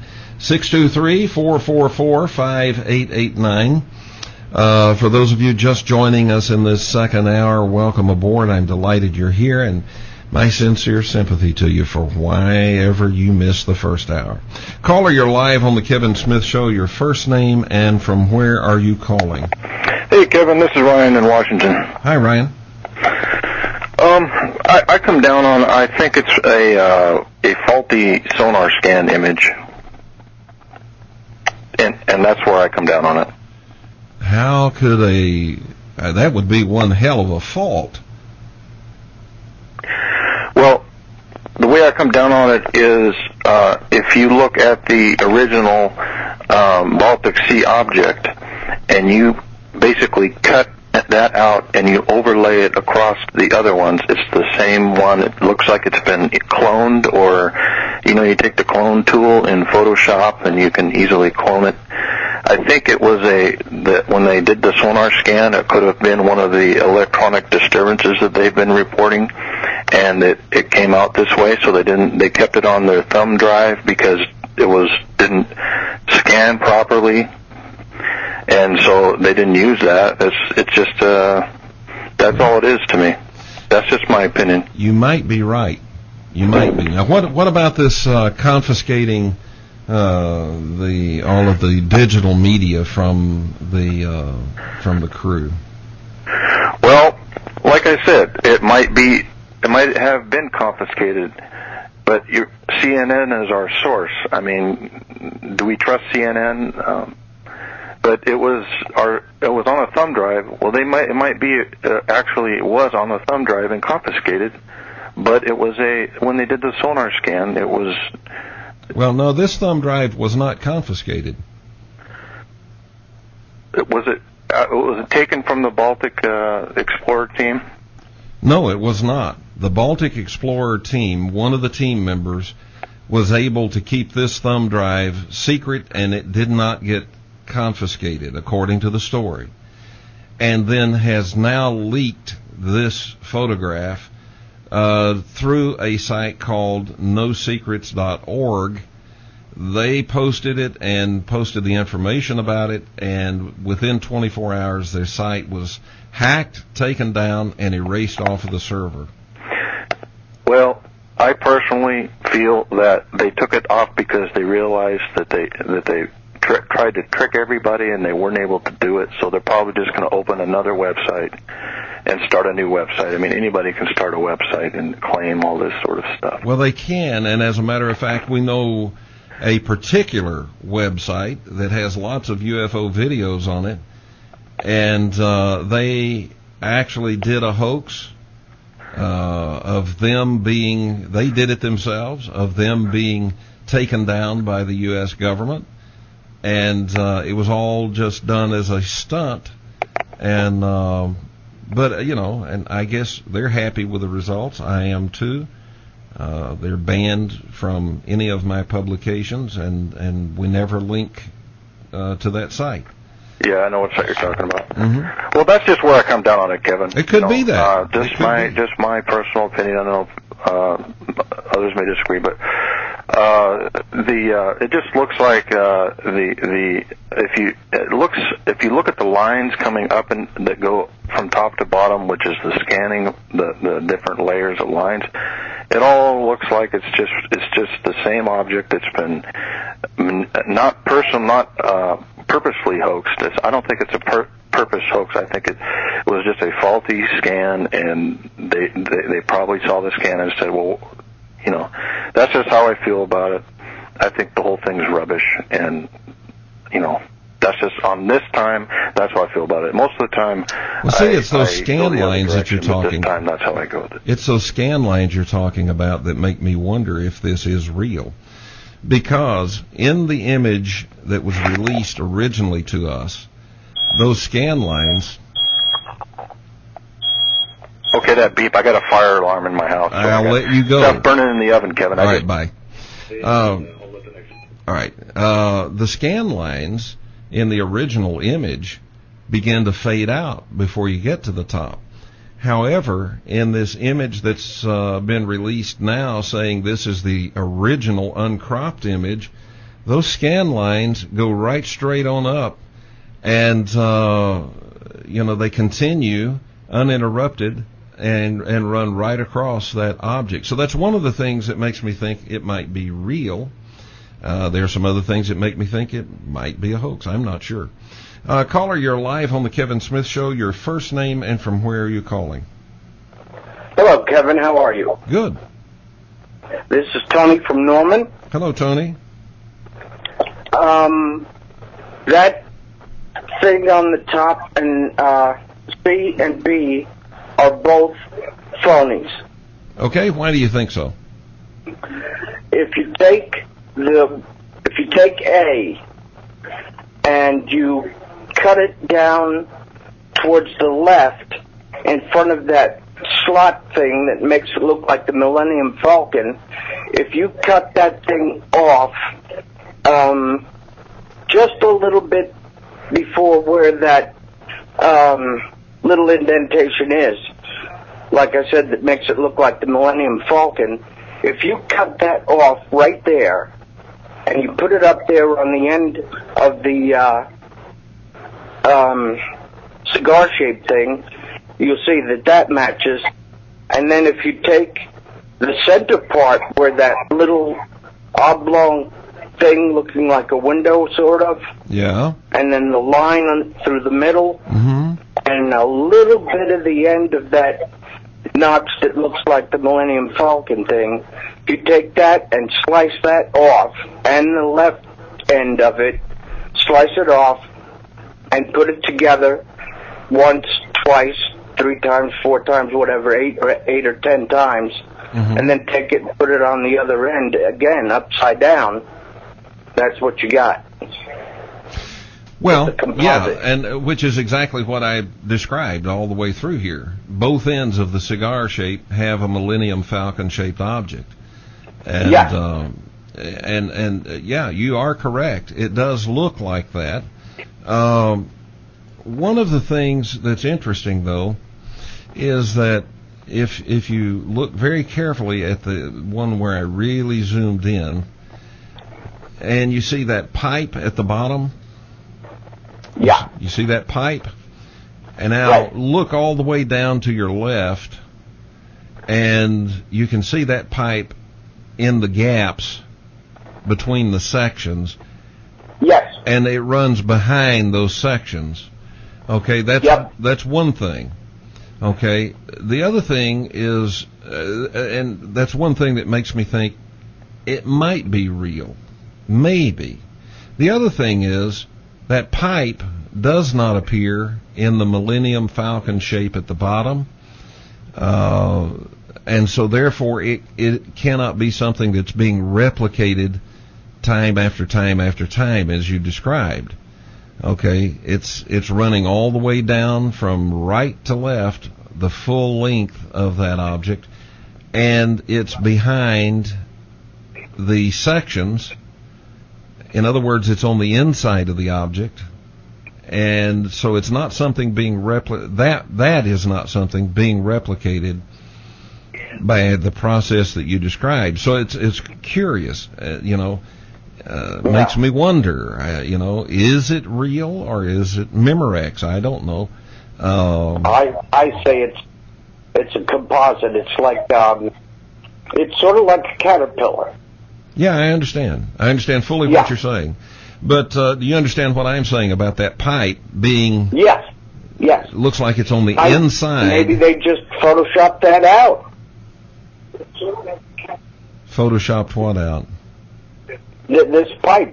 623-444-5889. For those of you just joining us in this second hour, welcome aboard. I'm delighted you're here, and my sincere sympathy to you for why ever you missed the first hour. Caller, you're live on the Kevin Smith Show. Your first name and from where are you calling? Hey, Kevin, this is Ryan in Washington. Hi, Ryan. I come down on, I think it's a faulty sonar scan image, and that's where I come down on it. How could that would be one hell of a fault. Well, the way I come down on it is, if you look at the original Baltic Sea object, and you basically cut that out and you overlay it across the other ones, it's the same one. It looks like it's been cloned, or, you take the clone tool in Photoshop and you can easily clone it. I think it was when they did the sonar scan, it could have been one of the electronic disturbances that they've been reporting, and it came out this way. So they kept it on their thumb drive because it didn't scan properly, and so they didn't use that. It's just that's all it is to me. That's just my opinion. You might be right. You might be. Now, what about this confiscating all of the digital media from the crew? Well, like I said, it might have been confiscated, but CNN is our source. I mean, do we trust CNN? But it was on a thumb drive. Well, it might be actually it was on a thumb drive and confiscated, but it was when they did the sonar scan, it was. Well, no, this thumb drive was not confiscated. Was it taken from the Baltic Explorer team? No, it was not. The Baltic Explorer team, one of the team members, was able to keep this thumb drive secret, and it did not get confiscated, according to the story. And then has now leaked this photograph through a site called nosecrets.org. They posted it and posted the information about it, and within 24 hours their site was hacked, taken down, and erased off of the server. Well, I personally feel that they took it off because they realized that they tried to trick everybody and they weren't able to do it, so they're probably just going to open another website and start a new website. I mean, anybody can start a website and claim all this sort of stuff. Well, they can, and as a matter of fact, we know a particular website that has lots of UFO videos on it, and they actually did a hoax of them they did it themselves, of them being taken down by the U.S. government, and it was all just done as a stunt, and but and I guess they're happy with the results. I am too. They're banned from any of my publications, and we never link to that site. Yeah, I know what site you're talking about. Mm-hmm. Well, that's just where I come down on it, Kevin. It could be that. Just my personal opinion. I don't know if others may disagree, but it just looks like if you look at the lines coming up and that go from top to bottom, which is the scanning, the different layers of lines, it all looks like it's just the same object that's been not purposefully hoaxed. I don't think it's a purpose hoax. I think it was just a faulty scan, and they probably saw the scan and said, well, you know, that's just how I feel about it. I think the whole thing's rubbish, and, you know, that's just on this time, that's how I feel about it. Most of the time, well, see, it's those scan lines that you're talking. This time, that's how I go with it. It's those scan lines you're talking about that make me wonder if this is real. Because in the image that was released originally to us, those scan lines. Okay, that beep. I got a fire alarm in my house. So I'll let you go. Stuff burning in the oven, Kevin. All right, bye. All right. The scan lines in the original image begin to fade out before you get to the top. However, in this image that's been released now saying this is the original uncropped image, those scan lines go right straight on up, and you know, they continue uninterrupted and run right across that object. So that's one of the things that makes me think it might be real. There are some other things that make me think it might be a hoax. I'm not sure. Caller, you're live on the Kevin Smith Show. Your first name and from where are you calling? Hello, Kevin. How are you? Good. This is Tony from Norman. Hello, Tony. That thing on the top and C and B are both phonies. Okay, why do you think so? If you take A and you cut it down towards the left in front of that slot thing that makes it look like the Millennium Falcon, if you cut that thing off just a little bit before where that little indentation is, like I said, that makes it look like the Millennium Falcon, if you cut that off right there and you put it up there on the end of the cigar-shaped thing, you'll see that matches. And then if you take the center part where that little oblong thing looking like a window, sort of, yeah, and then the line through the middle, mm-hmm, and a little bit of the end of that notch that looks like the Millennium Falcon thing, you take that and slice that off, and the left end of it, slice it off, and put it together once, twice, 3 times, 4 times, whatever, 8 or 10 times, mm-hmm, and then take it and put it on the other end again, upside down. That's what you got. Well, yeah, and which is exactly what I described all the way through here. Both ends of the cigar shape have a Millennium Falcon shaped object. And, yeah. Yeah, you are correct. It does look like that. One of the things that's interesting, though, is that if you look very carefully at the one where I really zoomed in, and you see that pipe at the bottom. Yeah. You see that pipe? And now right. Look all the way down to your left, and you can see that pipe in the gaps between the sections. Yes. And it runs behind those sections. Okay, that's one thing. Okay, the other thing is, and that's one thing that makes me think it might be real. Maybe. The other thing is that pipe does not appear in the Millennium Falcon shape at the bottom, and so therefore it cannot be something that's being replicated time after time after time as you described. Okay, it's running all the way down from right to left, the full length of that object, and it's behind the sections. In other words, it's on the inside of the object, and so it's not something being that is not something being replicated by the process that you described. So it's curious, makes me wonder, is it real or is it Memorex? I don't know. I say it's a composite. It's like it's sort of like a caterpillar. Yeah, I understand. I understand fully what you're saying. But do you understand what I'm saying about that pipe being... Yes. Looks like it's on the inside. Maybe they just photoshopped that out. Photoshopped what out? This pipe.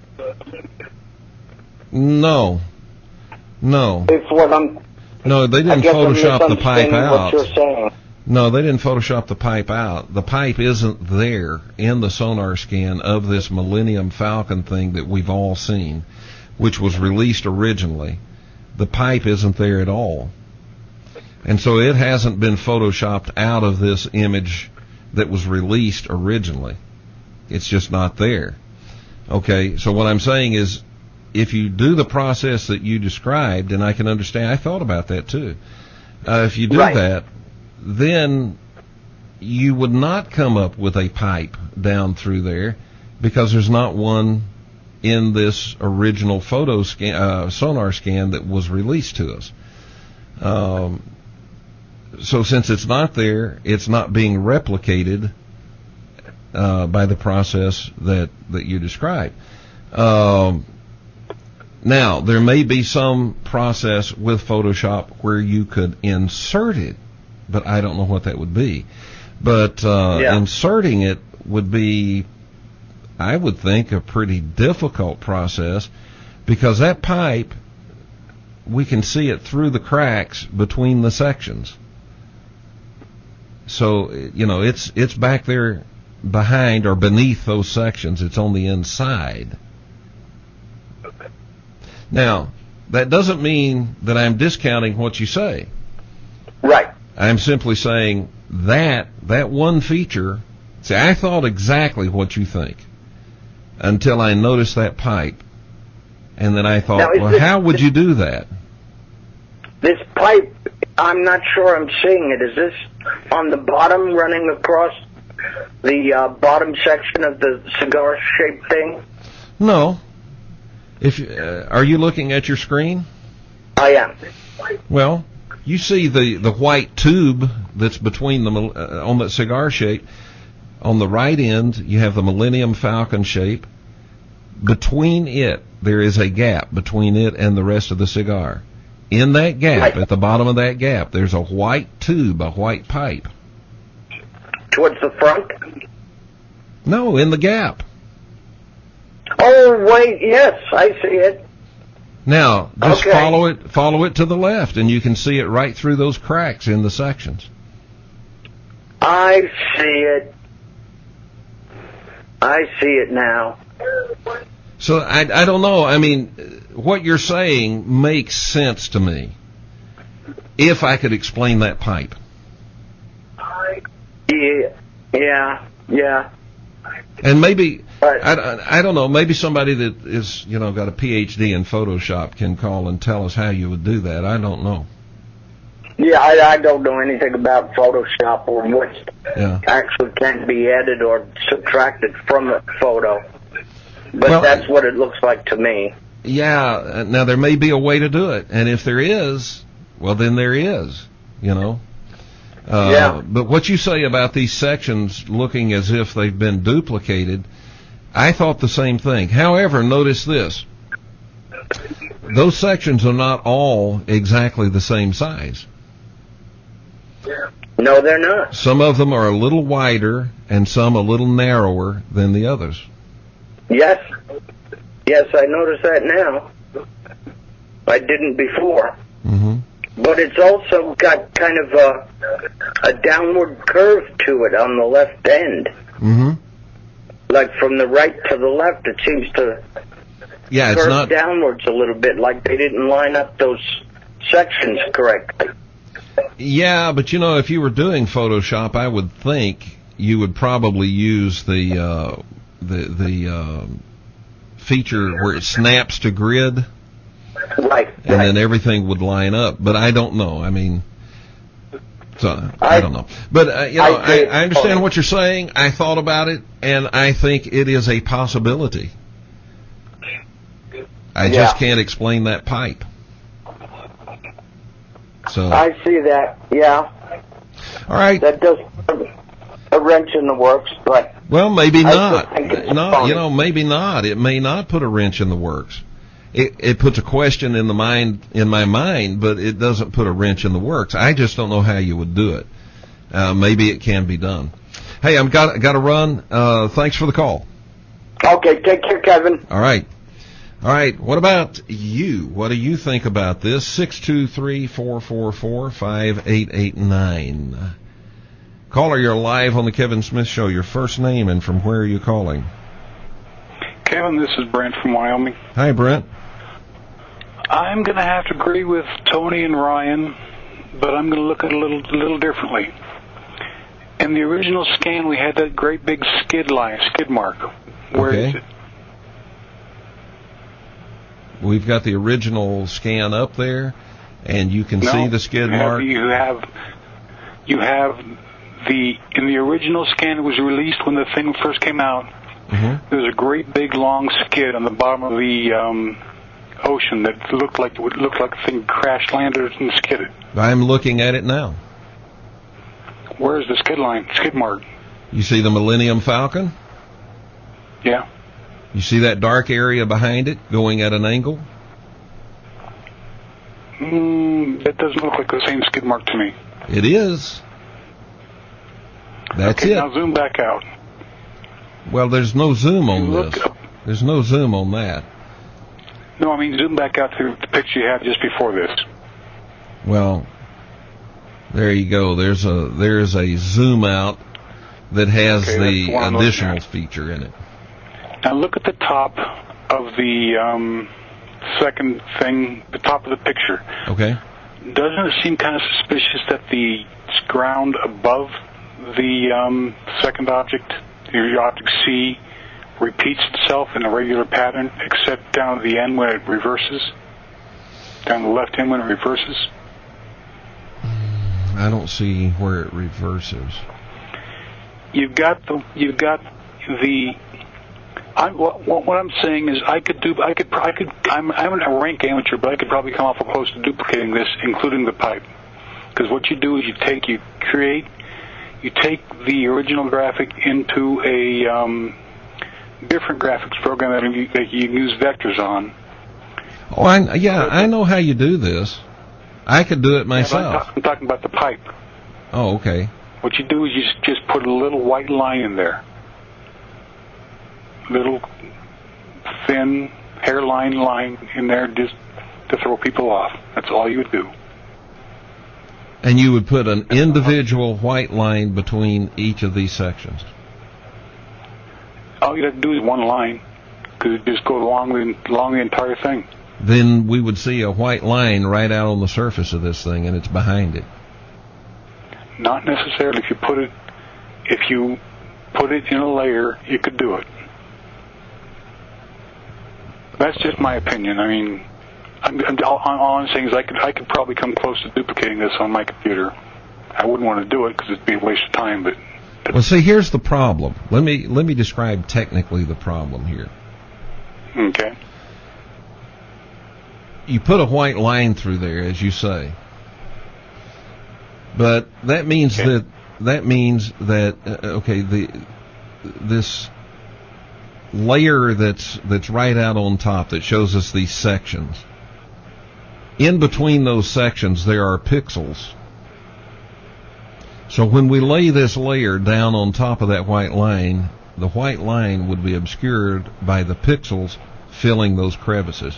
No. If what I'm... No, they didn't Photoshop the pipe out. What you're saying. No, they didn't Photoshop the pipe out. The pipe isn't there in the sonar scan of this Millennium Falcon thing that we've all seen, which was released originally. The pipe isn't there at all. And so it hasn't been Photoshopped out of this image that was released originally. It's just not there. Okay, so what I'm saying is, if you do the process that you described, and I can understand, I thought about that too. If you do that, then you would not come up with a pipe down through there, because there's not one in this original photo scan, sonar scan that was released to us. So since it's not there, it's not being replicated by the process that you described. Now, there may be some process with Photoshop where you could insert it, but I don't know what that would be. But inserting it would be, I would think, a pretty difficult process, because that pipe, we can see it through the cracks between the sections. So, it's back there behind or beneath those sections. It's on the inside. Now, that doesn't mean that I'm discounting what you say. Right. I'm simply saying that one feature, see, I thought exactly what you think until I noticed that pipe. And then I thought, how would you do that? This pipe, I'm not sure I'm seeing it. Is this on the bottom running across the bottom section of the cigar-shaped thing? No. Are you looking at your screen? I am. Well, you see the white tube that's between them on that cigar shape. On the right end, you have the Millennium Falcon shape. Between it, there is a gap between it and the rest of the cigar. In that gap, at the bottom of that gap, there's a white tube, a white pipe. Towards the front? No, in the gap. Oh, wait, yes, I see it. Now, just follow it to the left, and you can see it right through those cracks in the sections. I see it now. So I don't know. I mean, what you're saying makes sense to me, if I could explain that pipe. Yeah. And maybe, I don't know, maybe somebody that is, got a PhD in Photoshop can call and tell us how you would do that. I don't know. Yeah, I don't know anything about Photoshop or what actually can be added or subtracted from a photo. But that's what it looks like to me. Yeah, now there may be a way to do it. And if there is, well, then there is, But what you say about these sections looking as if they've been duplicated, I thought the same thing. However, notice this. Those sections are not all exactly the same size. No, they're not. Some of them are a little wider and some a little narrower than the others. Yes, I notice that now. I didn't before. Mm-hmm. But it's also got kind of a downward curve to it on the left end. Mm-hmm. Like from the right to the left, it seems to curve downwards a little bit, like they didn't line up those sections correctly. Yeah, but if you were doing Photoshop, I would think you would probably use the feature where it snaps to grid. Right. And then everything would line up. But I don't know. I mean, so I don't know. But, I understand what you're saying. I thought about it, and I think it is a possibility. I just can't explain that pipe. So I see that. Yeah. all right. That does put a wrench in the works, but Well, maybe I not. still think it's No, phony. maybe not. It may not put a wrench in the works. It puts a question in my mind, but it doesn't put a wrench in the works. I just don't know how you would do it. Maybe it can be done. Hey, I've got to run. Thanks for the call. Okay, take care, Kevin. All right. What about you? What do you think about this? 623-444-5889. Caller, you're live on the Kevin Smith Show. Your first name and from where are you calling? Kevin, this is Brent from Wyoming. Hi, Brent. I'm going to have to agree with Tony and Ryan, but I'm going to look at it a little differently. In the original scan, we had that great big skid mark. Where is it? We've got the original scan up there, and you can see the skid mark. You have in the original scan that was released when the thing first came out. Mm-hmm. There was a great big long skid on the bottom of the ocean that looked like the thing crash landed and skidded. I'm looking at it now. Where's the skid mark? You see the Millennium Falcon? Yeah. You see that dark area behind it going at an angle? That doesn't look like the same skid mark to me. It is. That's okay, it. Now zoom back out. Well, there's no zoom on this. There's no zoom on that. No, I mean zoom back out to the picture you had just before this. Well, there you go. There's a zoom out that has the additional feature in it. Now look at the top of the second thing, the top of the picture. Okay. Doesn't it seem kind of suspicious that the ground above the second object, your object C, repeats itself in a regular pattern, except down at the end when it reverses? Down the left end when it reverses? I don't see where it reverses. What I'm saying is I'm a rank amateur, but I could probably come awful close to duplicating this, including the pipe. Because what you do is you take the original graphic into a different graphics program that you can use vectors on. Oh, I know how you do this. I could do it myself. I'm talking about the pipe. Oh, okay. What you do is you just put a little white line in there. Little thin hairline line in there just to throw people off. That's all you would do. And you would put an individual white line between each of these sections. All you have to do is one line, because it just goes along the entire thing. Then we would see a white line right out on the surface of this thing, and it's behind it. Not necessarily. If you put it in a layer, you could do it. That's just my opinion. I mean, all I'm saying is I could probably come close to duplicating this on my computer. I wouldn't want to do it because it'd be a waste of time. But well, see, here's the problem. Let me describe technically the problem here. Okay. You put a white line through there, as you say, but that means that this layer that's right out on top that shows us these sections. In between those sections, there are pixels. So when we lay this layer down on top of that white line, the white line would be obscured by the pixels filling those crevices.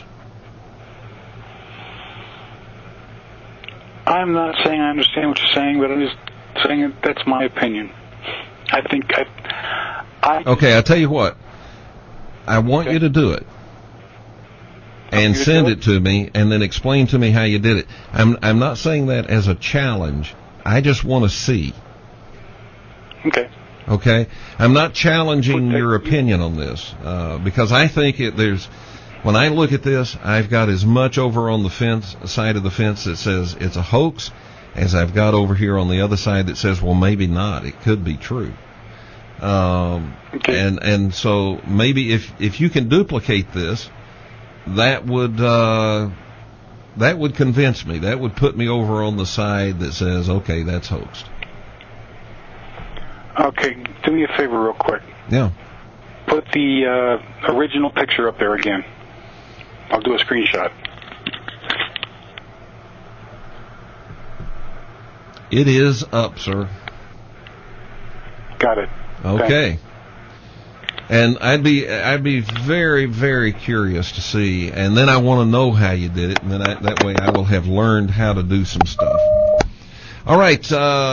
I'm not saying I understand what you're saying, but I'm just saying that's my opinion. I think Okay, I'll tell you what. I want you to do it. And send it to me, and then explain to me how you did it. I'm not saying that as a challenge. I just want to see. Okay. Okay? I'm not challenging your opinion on this, because I think when I look at this, I've got as much over on the side of the fence that says it's a hoax as I've got over here on the other side that says, well, maybe not. It could be true. Okay. And so maybe if you can duplicate this, that would that would convince me. That would put me over on the side that says, okay, that's hoaxed. Okay, do me a favor real quick. Yeah. Put the original picture up there again. I'll do a screenshot. It is up, sir. Got it. Okay. Thanks. And I'd be very, very curious to see, and then I want to know how you did it, and then that way I will have learned how to do some stuff. All right,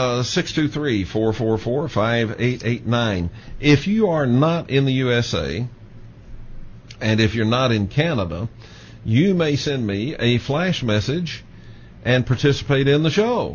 623-444-5889. If you are not in the USA, and if you're not in Canada, you may send me a flash message and participate in the show.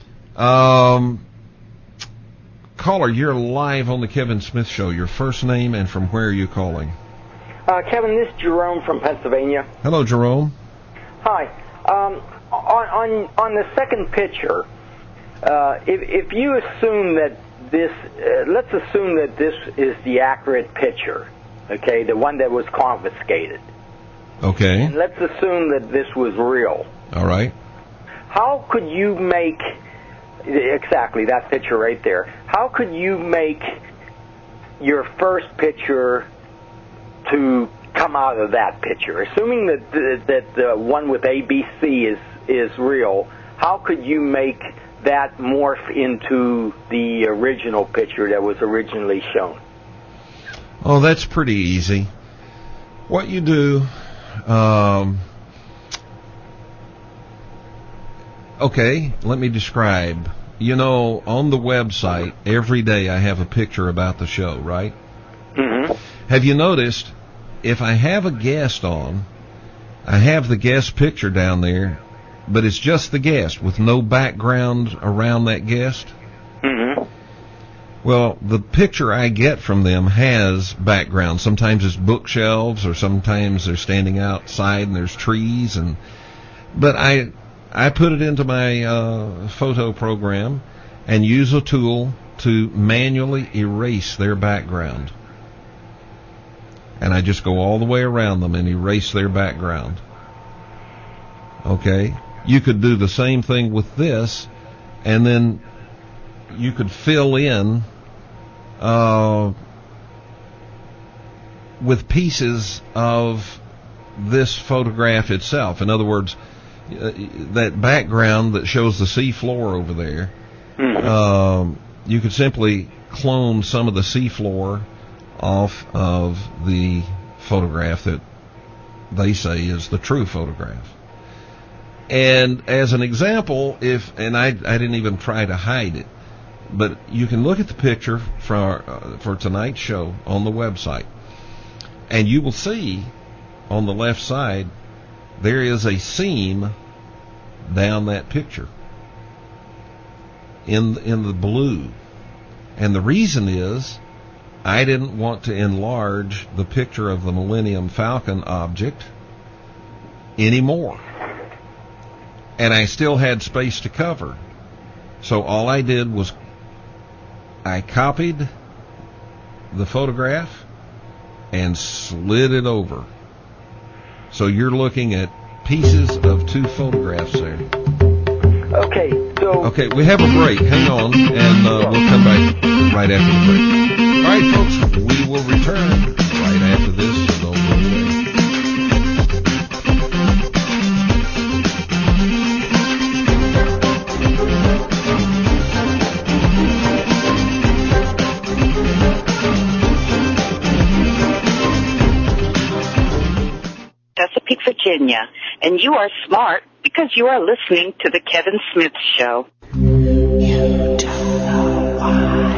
Caller, you're live on the Kevin Smith Show. Your first name and from where are you calling? Kevin, this is Jerome from Pennsylvania. Hello, Jerome. Hi. On the second picture, if you assume that this, let's assume that this is the accurate picture, okay, the one that was confiscated. Okay. And let's assume that this was real. All right. How could you make, exactly, that picture right there, how could you make your first picture to come out of that picture? Assuming that the one with ABC is real, how could you make that morph into the original picture that was originally shown? Oh, that's pretty easy. What you do, okay, let me describe. You know, on the website, every day I have a picture about the show, right? Mm-hmm. Have you noticed, if I have a guest on, I have the guest picture down there, but it's just the guest with no background around that guest? Mm-hmm. Well, the picture I get from them has background. Sometimes it's bookshelves, or sometimes they're standing outside and there's trees. But I put it into my photo program and use a tool to manually erase their background. And I just go all the way around them and erase their background. Okay? You could do the same thing with this, and then you could fill in with pieces of this photograph itself. In other words, that background that shows the sea floor over there, you could simply clone some of the sea floor off of the photograph that they say is the true photograph. And as an example, and I didn't even try to hide it, but you can look at the picture for tonight's show on the website, and you will see on the left side there is a seam down that picture in the blue. And the reason is I didn't want to enlarge the picture of the Millennium Falcon object anymore. And I still had space to cover. So all I did was I copied the photograph and slid it over. So you're looking at pieces of two photographs there. Okay, so... Okay, we have a break. Hang on, and we'll come back right after the break. All right, folks, we will return right after this. So don't go away. Chesapeake, Virginia, and you are smart because you are listening to the Kevin Smith Show. You don't know why.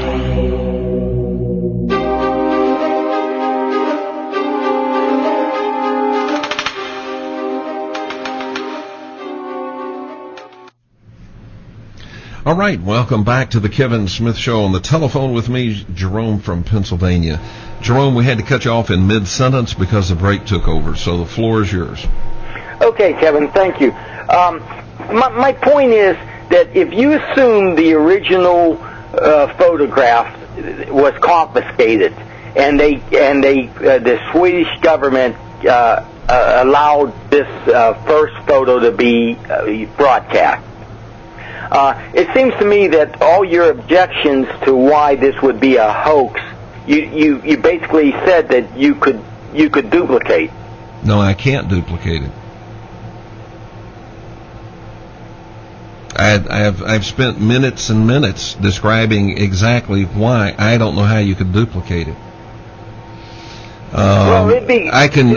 All right, welcome back to the Kevin Smith Show. On the telephone with me, Jerome from Pennsylvania. Jerome, we had to cut you off in mid-sentence because the break took over, so the floor is yours. Okay, Kevin, thank you. My point is that if you assume the original photograph was confiscated, and the Swedish government allowed this first photo to be broadcast. It seems to me that all your objections to why this would be a hoax, you basically said that you could duplicate. No, I can't duplicate it. I've spent minutes and minutes describing exactly why I don't know how you could duplicate it. Well, it'd be, I can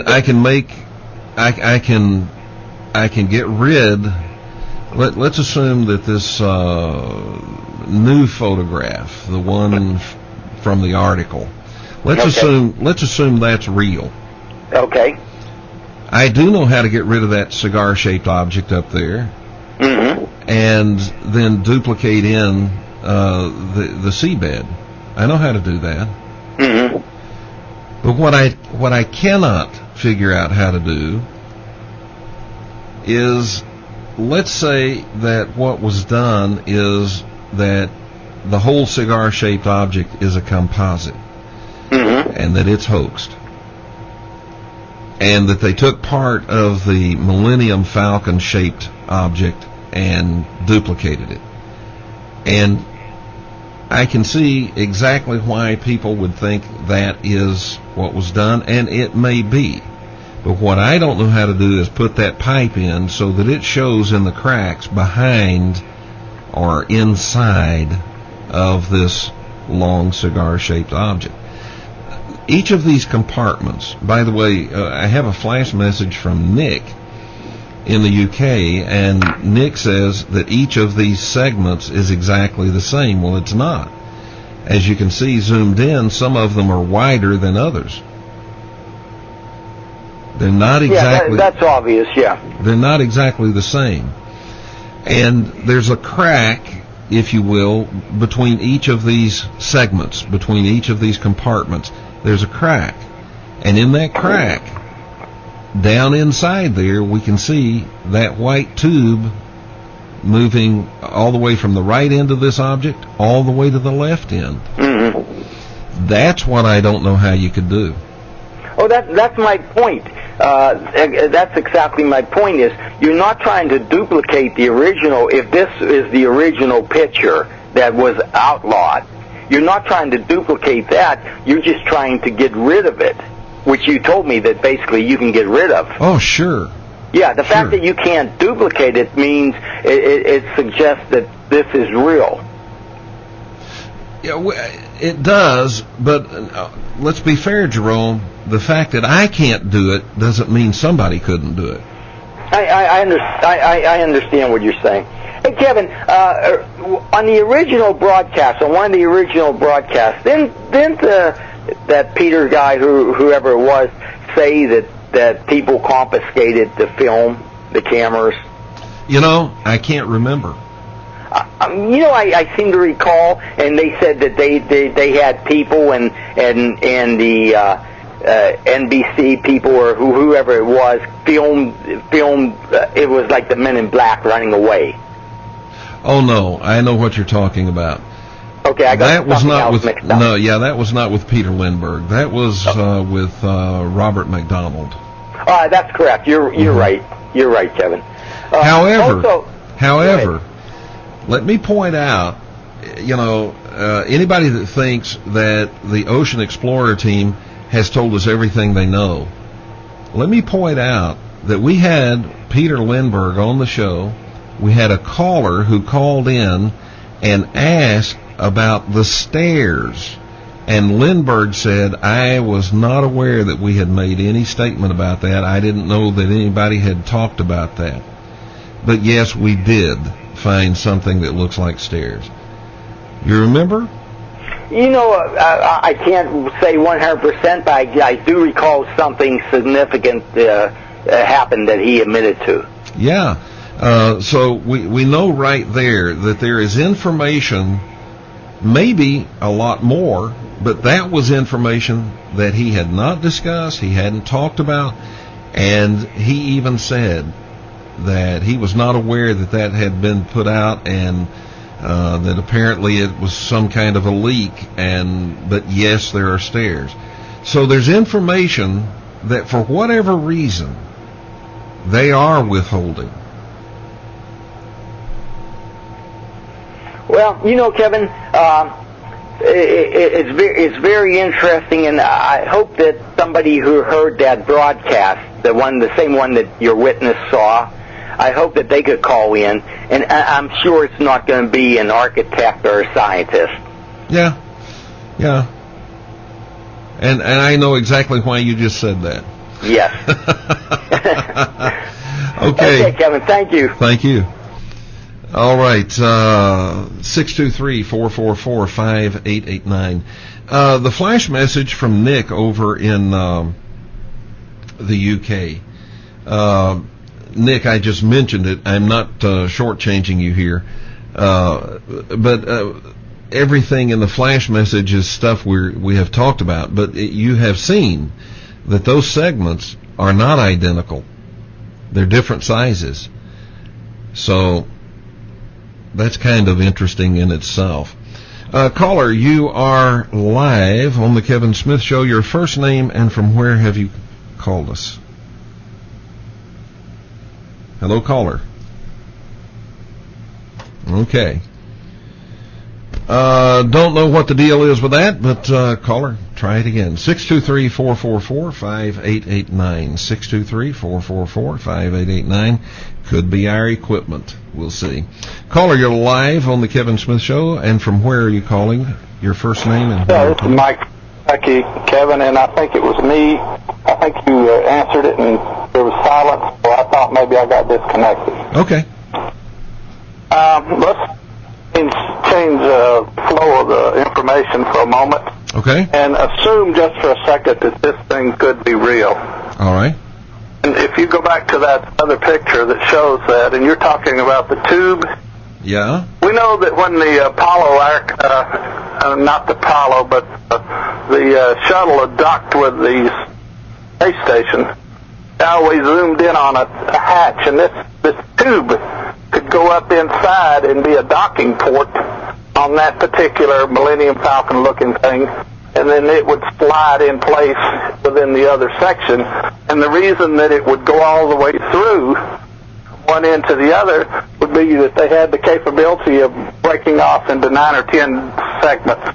get rid. Let's assume that this new photograph, the one from the article, let's assume that's real. Okay. I do know how to get rid of that cigar-shaped object up there, and then duplicate in the seabed. I know how to do that. But what I cannot figure out how to do is, let's say that what was done is that the whole cigar-shaped object is a composite, and that it's hoaxed, and that they took part of the Millennium Falcon-shaped object and duplicated it. And I can see exactly why people would think that is what was done, and it may be. But what I don't know how to do is put that pipe in so that it shows in the cracks behind or inside of this long cigar-shaped object. Each of these compartments, by the way, I have a flash message from Nick in the UK, and Nick says that each of these segments is exactly the same. Well, it's not. As you can see zoomed in, some of them are wider than others. They're not exactly... Yeah, that's obvious, yeah. They're not exactly the same. And there's a crack, if you will, between each of these segments, between each of these compartments. There's a crack. And in that crack, down inside there, we can see that white tube moving all the way from the right end of this object all the way to the left end. That's what I don't know how you could do. Oh, that's my point. That's exactly my point. Is you're not trying to duplicate the original. If this is the original picture that was outlawed, you're not trying to duplicate that. You're just trying to get rid of it, which you told me that basically you can get rid of. Oh, sure. Yeah, the fact that you can't duplicate it means it suggests that this is real. Yeah, it does, but let's be fair, Jerome. The fact that I can't do it doesn't mean somebody couldn't do it. I understand what you're saying. Hey, Kevin, on the original broadcast, on one of the original broadcasts, didn't that Peter guy, whoever it was, say that people confiscated the film, the cameras? You know, I can't remember. I seem to recall, and they said that they had people and the NBC people or whoever it was filmed. It was like the Men in Black running away. Oh no, I know what you're talking about. Okay, I got that was not with mixed up. No, yeah, that was not with Peter Lindbergh. That was with Robert McDonald. That's correct. You're right. You're right, Kevin. However, let me point out, anybody that thinks that the Ocean Explorer team has told us everything they know, let me point out that we had Peter Lindbergh on the show. We had a caller who called in and asked about the stairs. And Lindbergh said, I was not aware that we had made any statement about that. I didn't know that anybody had talked about that. But yes, we did find something that looks like stairs. You remember? I can't say 100%, but I do recall something significant happened that he admitted to. Yeah. So we know right there that there is information, maybe a lot more, but that was information that he had not discussed, he hadn't talked about, and he even said that he was not aware that had been put out, and that apparently it was some kind of a leak, but yes, there are stairs. So there's information that for whatever reason they are withholding. Well, you know, Kevin, it's very interesting, and I hope that somebody who heard that broadcast, the same one that your witness saw, I hope that they could call in, and I'm sure it's not going to be an architect or a scientist. Yeah. And I know exactly why you just said that. Yes. Okay, Kevin, thank you. Thank you. All right, 623-444-5889. The flash message from Nick over in the UK. Nick, I just mentioned it. I'm not shortchanging you here. But everything in the flash message is stuff we have talked about. But you have seen that those segments are not identical. They're different sizes. So that's kind of interesting in itself. Caller, you are live on the Kevin Smith Show. Your first name and from where have you called us? Hello, caller. Okay. Don't know what the deal is with that, but caller, try it again. 623-444-5889. 623-444-5889. Could be our equipment. We'll see. Caller, you're live on the Kevin Smith Show, and from where are you calling? Your first name and this is Mike. Thank you, Kevin, and I think it was me. I think you answered it, and there was silence, so I thought maybe I got disconnected. Okay. Let's change the flow of the information for a moment. Okay. And assume just for a second that this thing could be real. All right. And if you go back to that other picture that shows that, and you're talking about the tube. Yeah. We know that when the Apollo, not the Apollo, but the shuttle had docked with the space station, now we zoomed in on a hatch, and this tube could go up inside and be a docking port on that particular Millennium Falcon looking thing, and then it would slide in place within the other section. And the reason that it would go all the way through one end to the other would be that they had the capability of breaking off into 9 or 10 segments.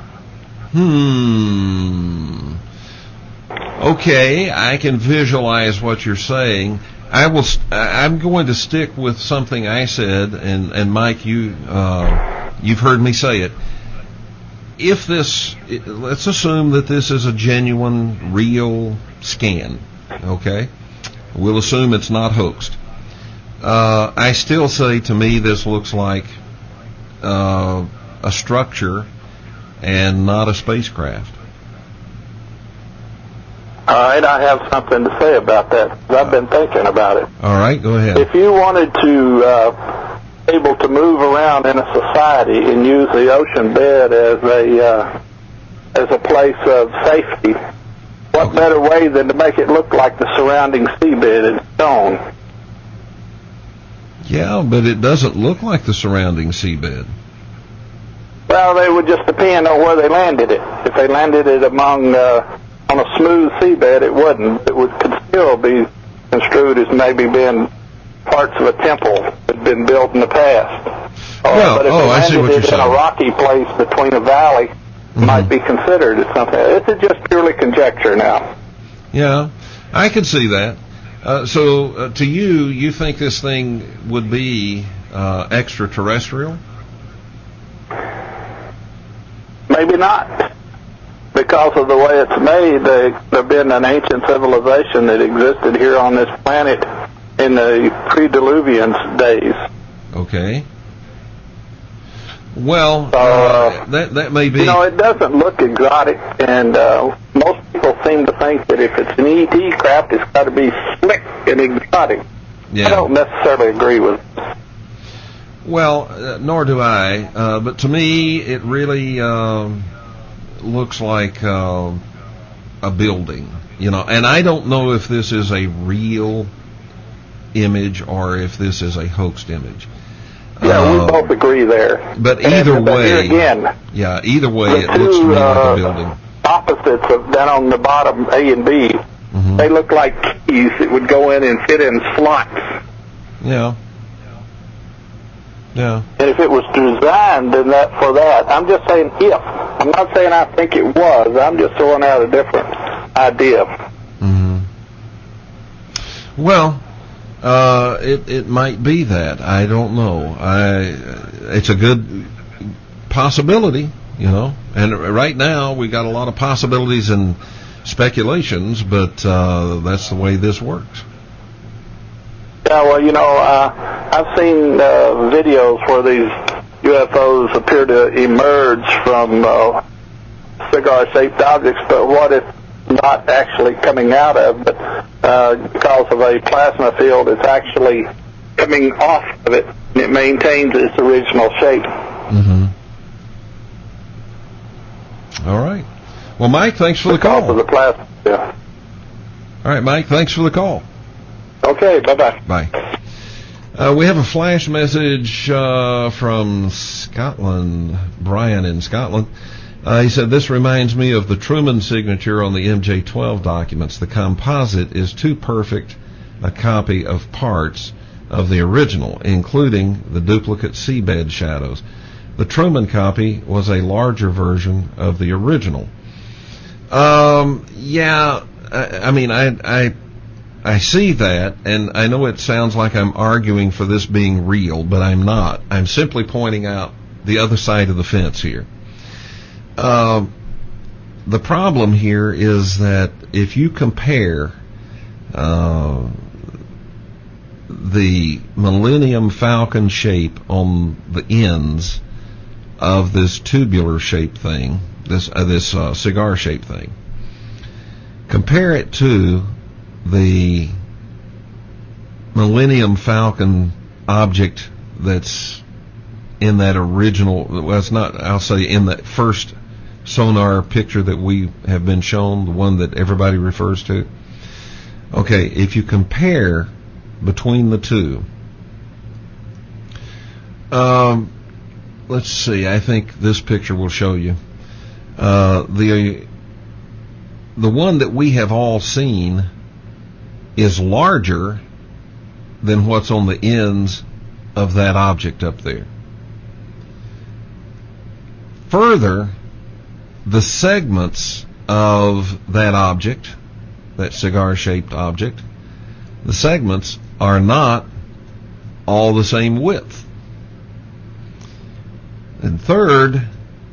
Okay, I can visualize what you're saying. I'm going to stick with something I said, and Mike, you've heard me say it. Let's assume that this is a genuine, real scan. Okay, we'll assume it's not hoaxed. I still say, to me, this looks like a structure and not a spacecraft. All right, I have something to say about that. I've been thinking about it. All right, go ahead. If you wanted to able to move around in a society and use the ocean bed as a place of safety, what better way than to make it look like the surrounding seabed in stone? Yeah, but it doesn't look like the surrounding seabed. Well, they would just depend on where they landed it. If they landed it among on a smooth seabed, it wouldn't. Could still be construed as maybe being parts of a temple that had been built in the past. But if they landed it in a rocky place between a valley, it might be considered as something. This is just purely conjecture now. Yeah, I can see that. So to you think this thing would be extraterrestrial? Maybe not. Because of the way it's made, there's been an ancient civilization that existed here on this planet in the pre-Diluvian days. Okay. Well, that may be... You know, it doesn't look exotic, and most people seem to think that if it's an ET craft, it's got to be slick and exotic. Yeah. I don't necessarily agree with it. Well, nor do I, but to me, it really... looks like a building, and I don't know if this is a real image or if this is a hoaxed image. Yeah, we both agree there. But either way, here again, it looks to me like a building. Opposites of down on the bottom, A and B, They look like keys that would go in and fit in slots. Yeah. Yeah. And if it was designed in that for that, I'm just saying if. I'm not saying I think it was. I'm just throwing out a different idea. Mm-hmm. Well, it might be that. I don't know. It's a good possibility, you know. And right now we got a lot of possibilities and speculations, but that's the way this works. Yeah, well, you know, I've seen videos where these UFOs appear to emerge from cigar-shaped objects, but what if not actually coming out of, but because of a plasma field, it's actually coming off of it, and it maintains its original shape. Mm-hmm. All right. Well, Mike, thanks for the call. Because of the plasma, yeah. All right, Mike, thanks for the call. Okay, bye-bye. Bye. We have a flash message from Scotland, Brian in Scotland. He said, this reminds me of the Truman signature on the MJ-12 documents. The composite is too perfect a copy of parts of the original, including the duplicate seabed shadows. The Truman copy was a larger version of the original. Yeah, I mean, I see that, and I know it sounds like I'm arguing for this being real, but I'm not. I'm simply pointing out the other side of the fence here. The problem here is that if you compare the Millennium Falcon shape on the ends of this tubular shaped thing, this cigar shaped thing, compare it to the Millennium Falcon object that's in that original, well, it's not, I'll say in that first sonar picture that we have been shown, the one that everybody refers to. Okay, if you compare between the two, let's see, I think this picture will show you. The one that we have all seen is larger than what's on the ends of that object up there. Further, the segments of that object, that cigar-shaped object, the segments are not all the same width. And third,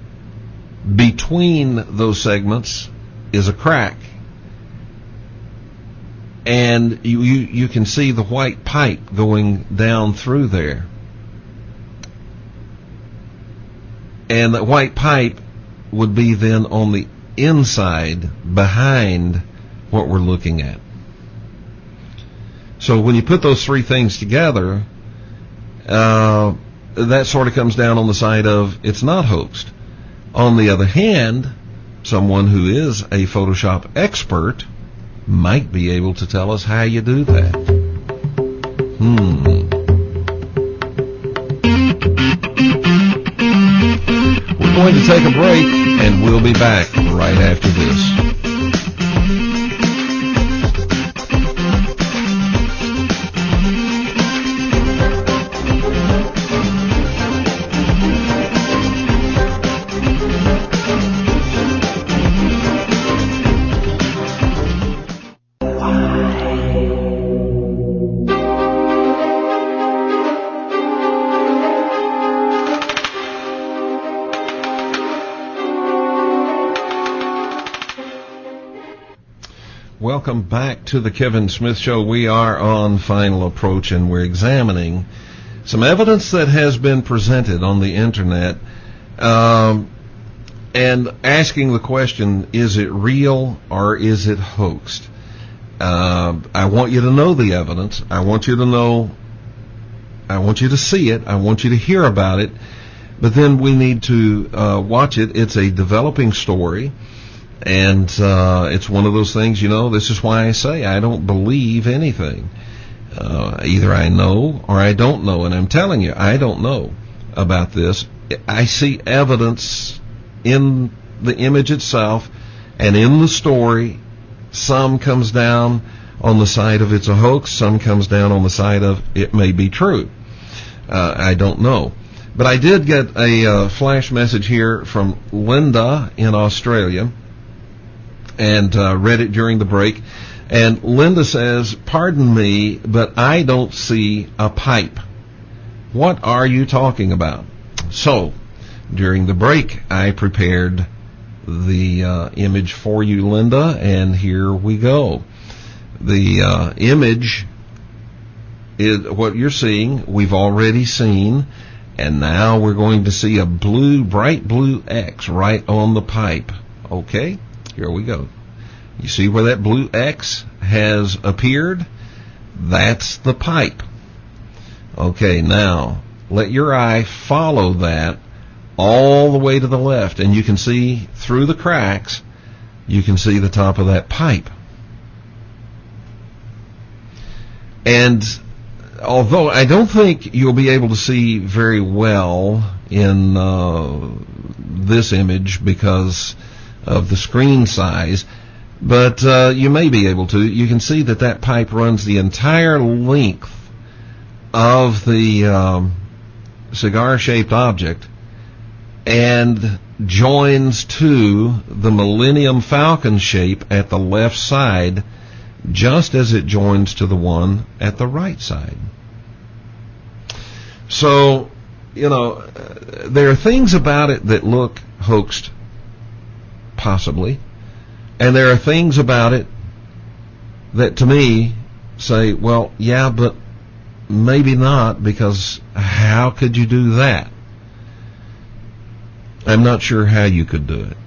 between those segments is a crack. And you can see the white pipe going down through there. And that white pipe would be then on the inside behind what we're looking at. So when you put those three things together, that sort of comes down on the side of it's not hoaxed. On the other hand, someone who is a Photoshop expert might be able to tell us how you do that. We're going to take a break, and we'll be back right after this. Welcome back to the Kevin Smith Show. We are on Final Approach, and we're examining some evidence that has been presented on the internet, and asking the question, is it real or is it hoaxed? I want you to know the evidence. I want you to know, I want you to see it. I want you to hear about it. But then we need to watch it. It's a developing story. And it's one of those things, you know, this is why I say I don't believe anything. Either I know or I don't know. And I'm telling you, I don't know about this. I see evidence in the image itself and in the story Some comes down on the side of it's a hoax. Some comes down on the side of it may be true. I don't know. But I did get a flash message here from Linda in Australia, and read it during the break. And Linda says, "Pardon me, but I don't see a pipe. What are you talking about?" So, during the break, I prepared the image for you, Linda, and here we go. The image is what you're seeing. We've already seen, and now we're going to see a bright blue X right on the pipe. Okay, here we go. You see where that blue X has appeared? That's the pipe. Okay, now let your eye follow that all the way to the left, and you can see through the cracks, you can see the top of that pipe. And although I don't think you'll be able to see very well in this image because of the screen size, but you may be able to. You can see that that pipe runs the entire length of the cigar-shaped object and joins to the Millennium Falcon shape at the left side, just as it joins to the one at the right side. So, there are things about it that look hoaxed, possibly, and there are things about it that, to me, say, well, yeah, but maybe not, because how could you do that? I'm not sure how you could do it.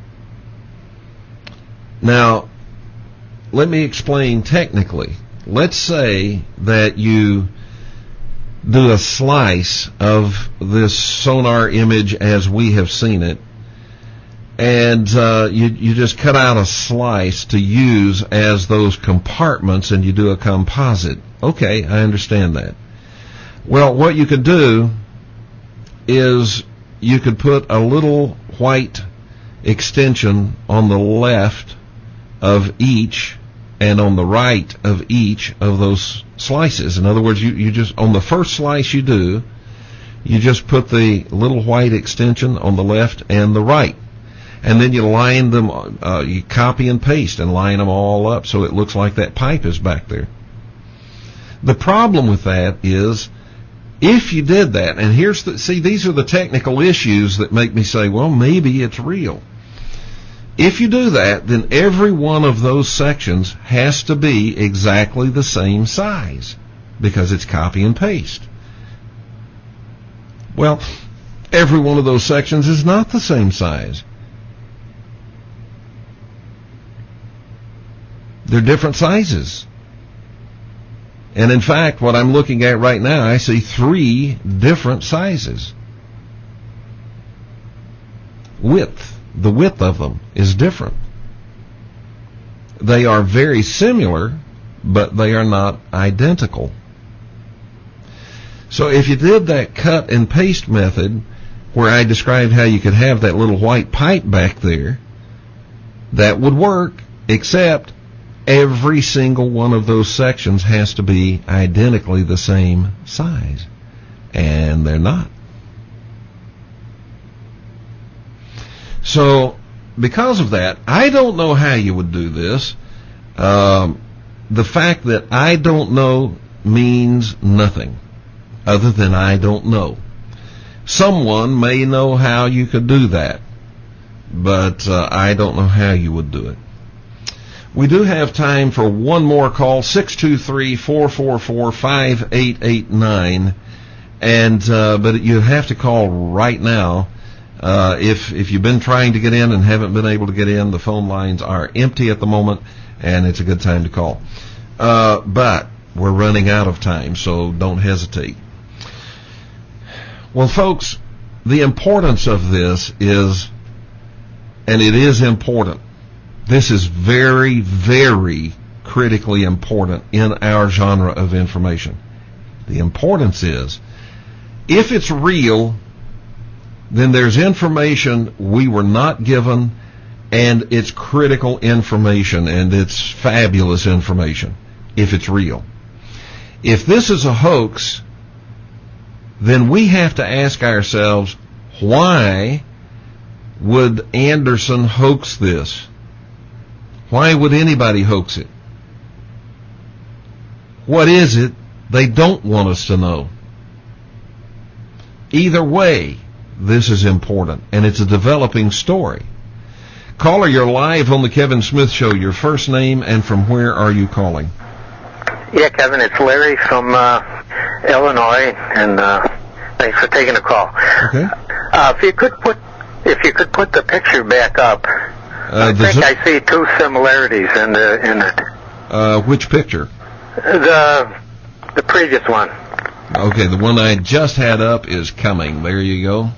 Now, let me explain technically. Let's say that you do a slice of this sonar image as we have seen it, and you just cut out a slice to use as those compartments, and you do a composite. Okay, I understand that. Well, what you could do is you could put a little white extension on the left of each and on the right of each of those slices. In other words, you just, on the first slice you do, you just put the little white extension on the left and the right. And then you line them, you copy and paste and line them all up so it looks like that pipe is back there. The problem with that is, if you did that, and these are the technical issues that make me say, well, maybe it's real. If you do that, then every one of those sections has to be exactly the same size, because it's copy and paste. Well, every one of those sections is not the same size. They're different sizes. And in fact, what I'm looking at right now, I see 3 different sizes. The width of them is different. They are very similar, but they are not identical. So if you did that cut and paste method, where I described how you could have that little white pipe back there, that would work, except every single one of those sections has to be identically the same size. And they're not. So, because of that, I don't know how you would do this. The fact that I don't know means nothing, other than I don't know. Someone may know how you could do that, but I don't know how you would do it. We do have time for one more call, 623-444-5889, but you have to call right now. If you've been trying to get in and haven't been able to get in, the phone lines are empty at the moment, and it's a good time to call. But we're running out of time, so don't hesitate. Well, folks, the importance of this is, and it is important, this is very, very critically important in our genre of information. The importance is, if it's real, then there's information we were not given, And it's critical information, and it's fabulous information if it's real. If this is a hoax, then we have to ask ourselves, why would Anderson hoax this? Why would anybody hoax it? What is it they don't want us to know? Either way, this is important, and it's a developing story. Caller, you're live on the Kevin Smith Show. Your first name and from where are you calling? Yeah, Kevin, it's Larry from Illinois, and thanks for taking the call. Okay. If you could put the picture back up, I think I see two similarities in it. Which picture? The previous one. Okay, the one I just had up is coming. There you go.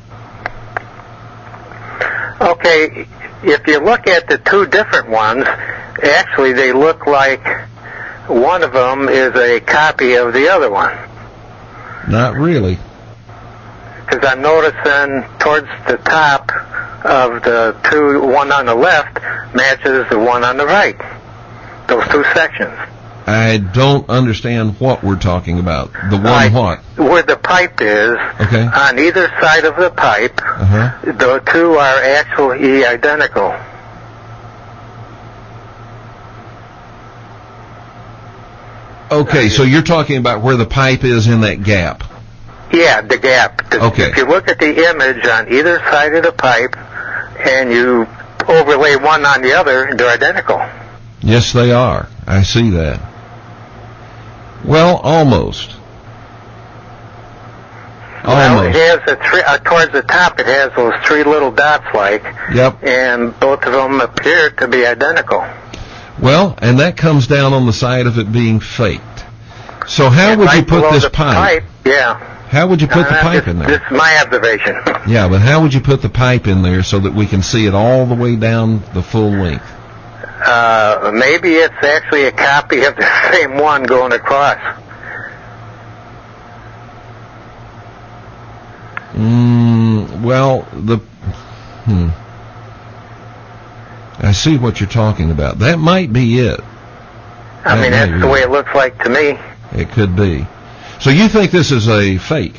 Okay, if you look at the two different ones, actually they look like one of them is a copy of the other one. Not really. Because I'm noticing towards the top of the two, one on the left matches the one on the right. Those two sections. I don't understand what we're talking about. The one what? Where the pipe is, okay. On either side of the pipe, the two are actually identical. Okay, so you're talking about where the pipe is in that gap. Yeah, the gap. Okay. If you look at the image on either side of the pipe and you overlay one on the other, they're identical. Yes, they are. I see that. Well, almost. Well, it has towards the top, it has those three little dots like. Yep. And both of them appear to be identical. Well, and that comes down on the side of it being faked. So how would you put this pipe? Yeah. How would you put the pipe in there? This is my observation. Yeah, but how would you put the pipe in there so that we can see it all the way down the full length? Maybe it's actually a copy of the same one going across. Well, I see what you're talking about. That might be it. I mean, that's the way it looks like to me. It could be. So you think this is a fake?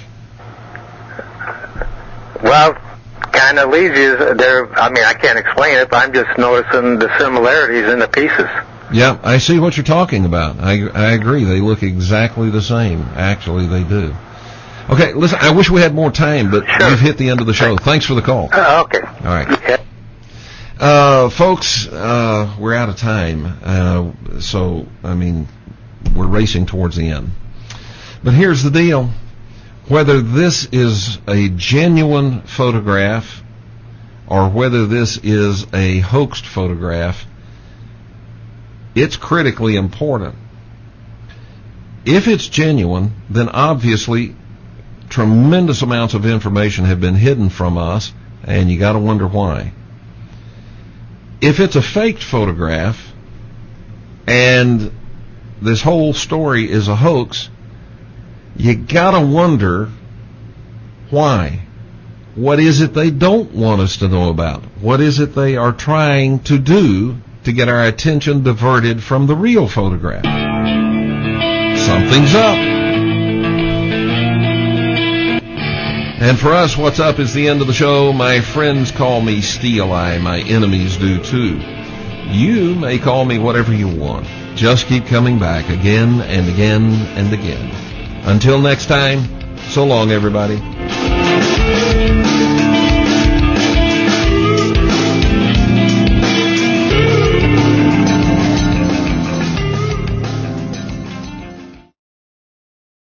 Well, kind of leaves you there. I mean, I can't explain it, but I'm just noticing the similarities in the pieces. Yeah, I see what you're talking about. I agree. They look exactly the same. Actually, they do. Okay, listen, I wish we had more time, but You've hit the end of the show. Thanks for the call. Okay. All right. Yeah. Folks, we're out of time. So, I mean, we're racing towards the end. But here's the deal. Whether this is a genuine photograph or whether this is a hoaxed photograph, it's critically important. If it's genuine, then obviously tremendous amounts of information have been hidden from us, and you got to wonder why. If it's a faked photograph and this whole story is a hoax, you got to wonder why. What is it they don't want us to know about? What is it they are trying to do to get our attention diverted from the real photograph? Something's up. And for us, what's up is the end of the show. My friends call me Steel Eye. My enemies do too. You may call me whatever you want. Just keep coming back again and again and again. Until next time, so long, everybody.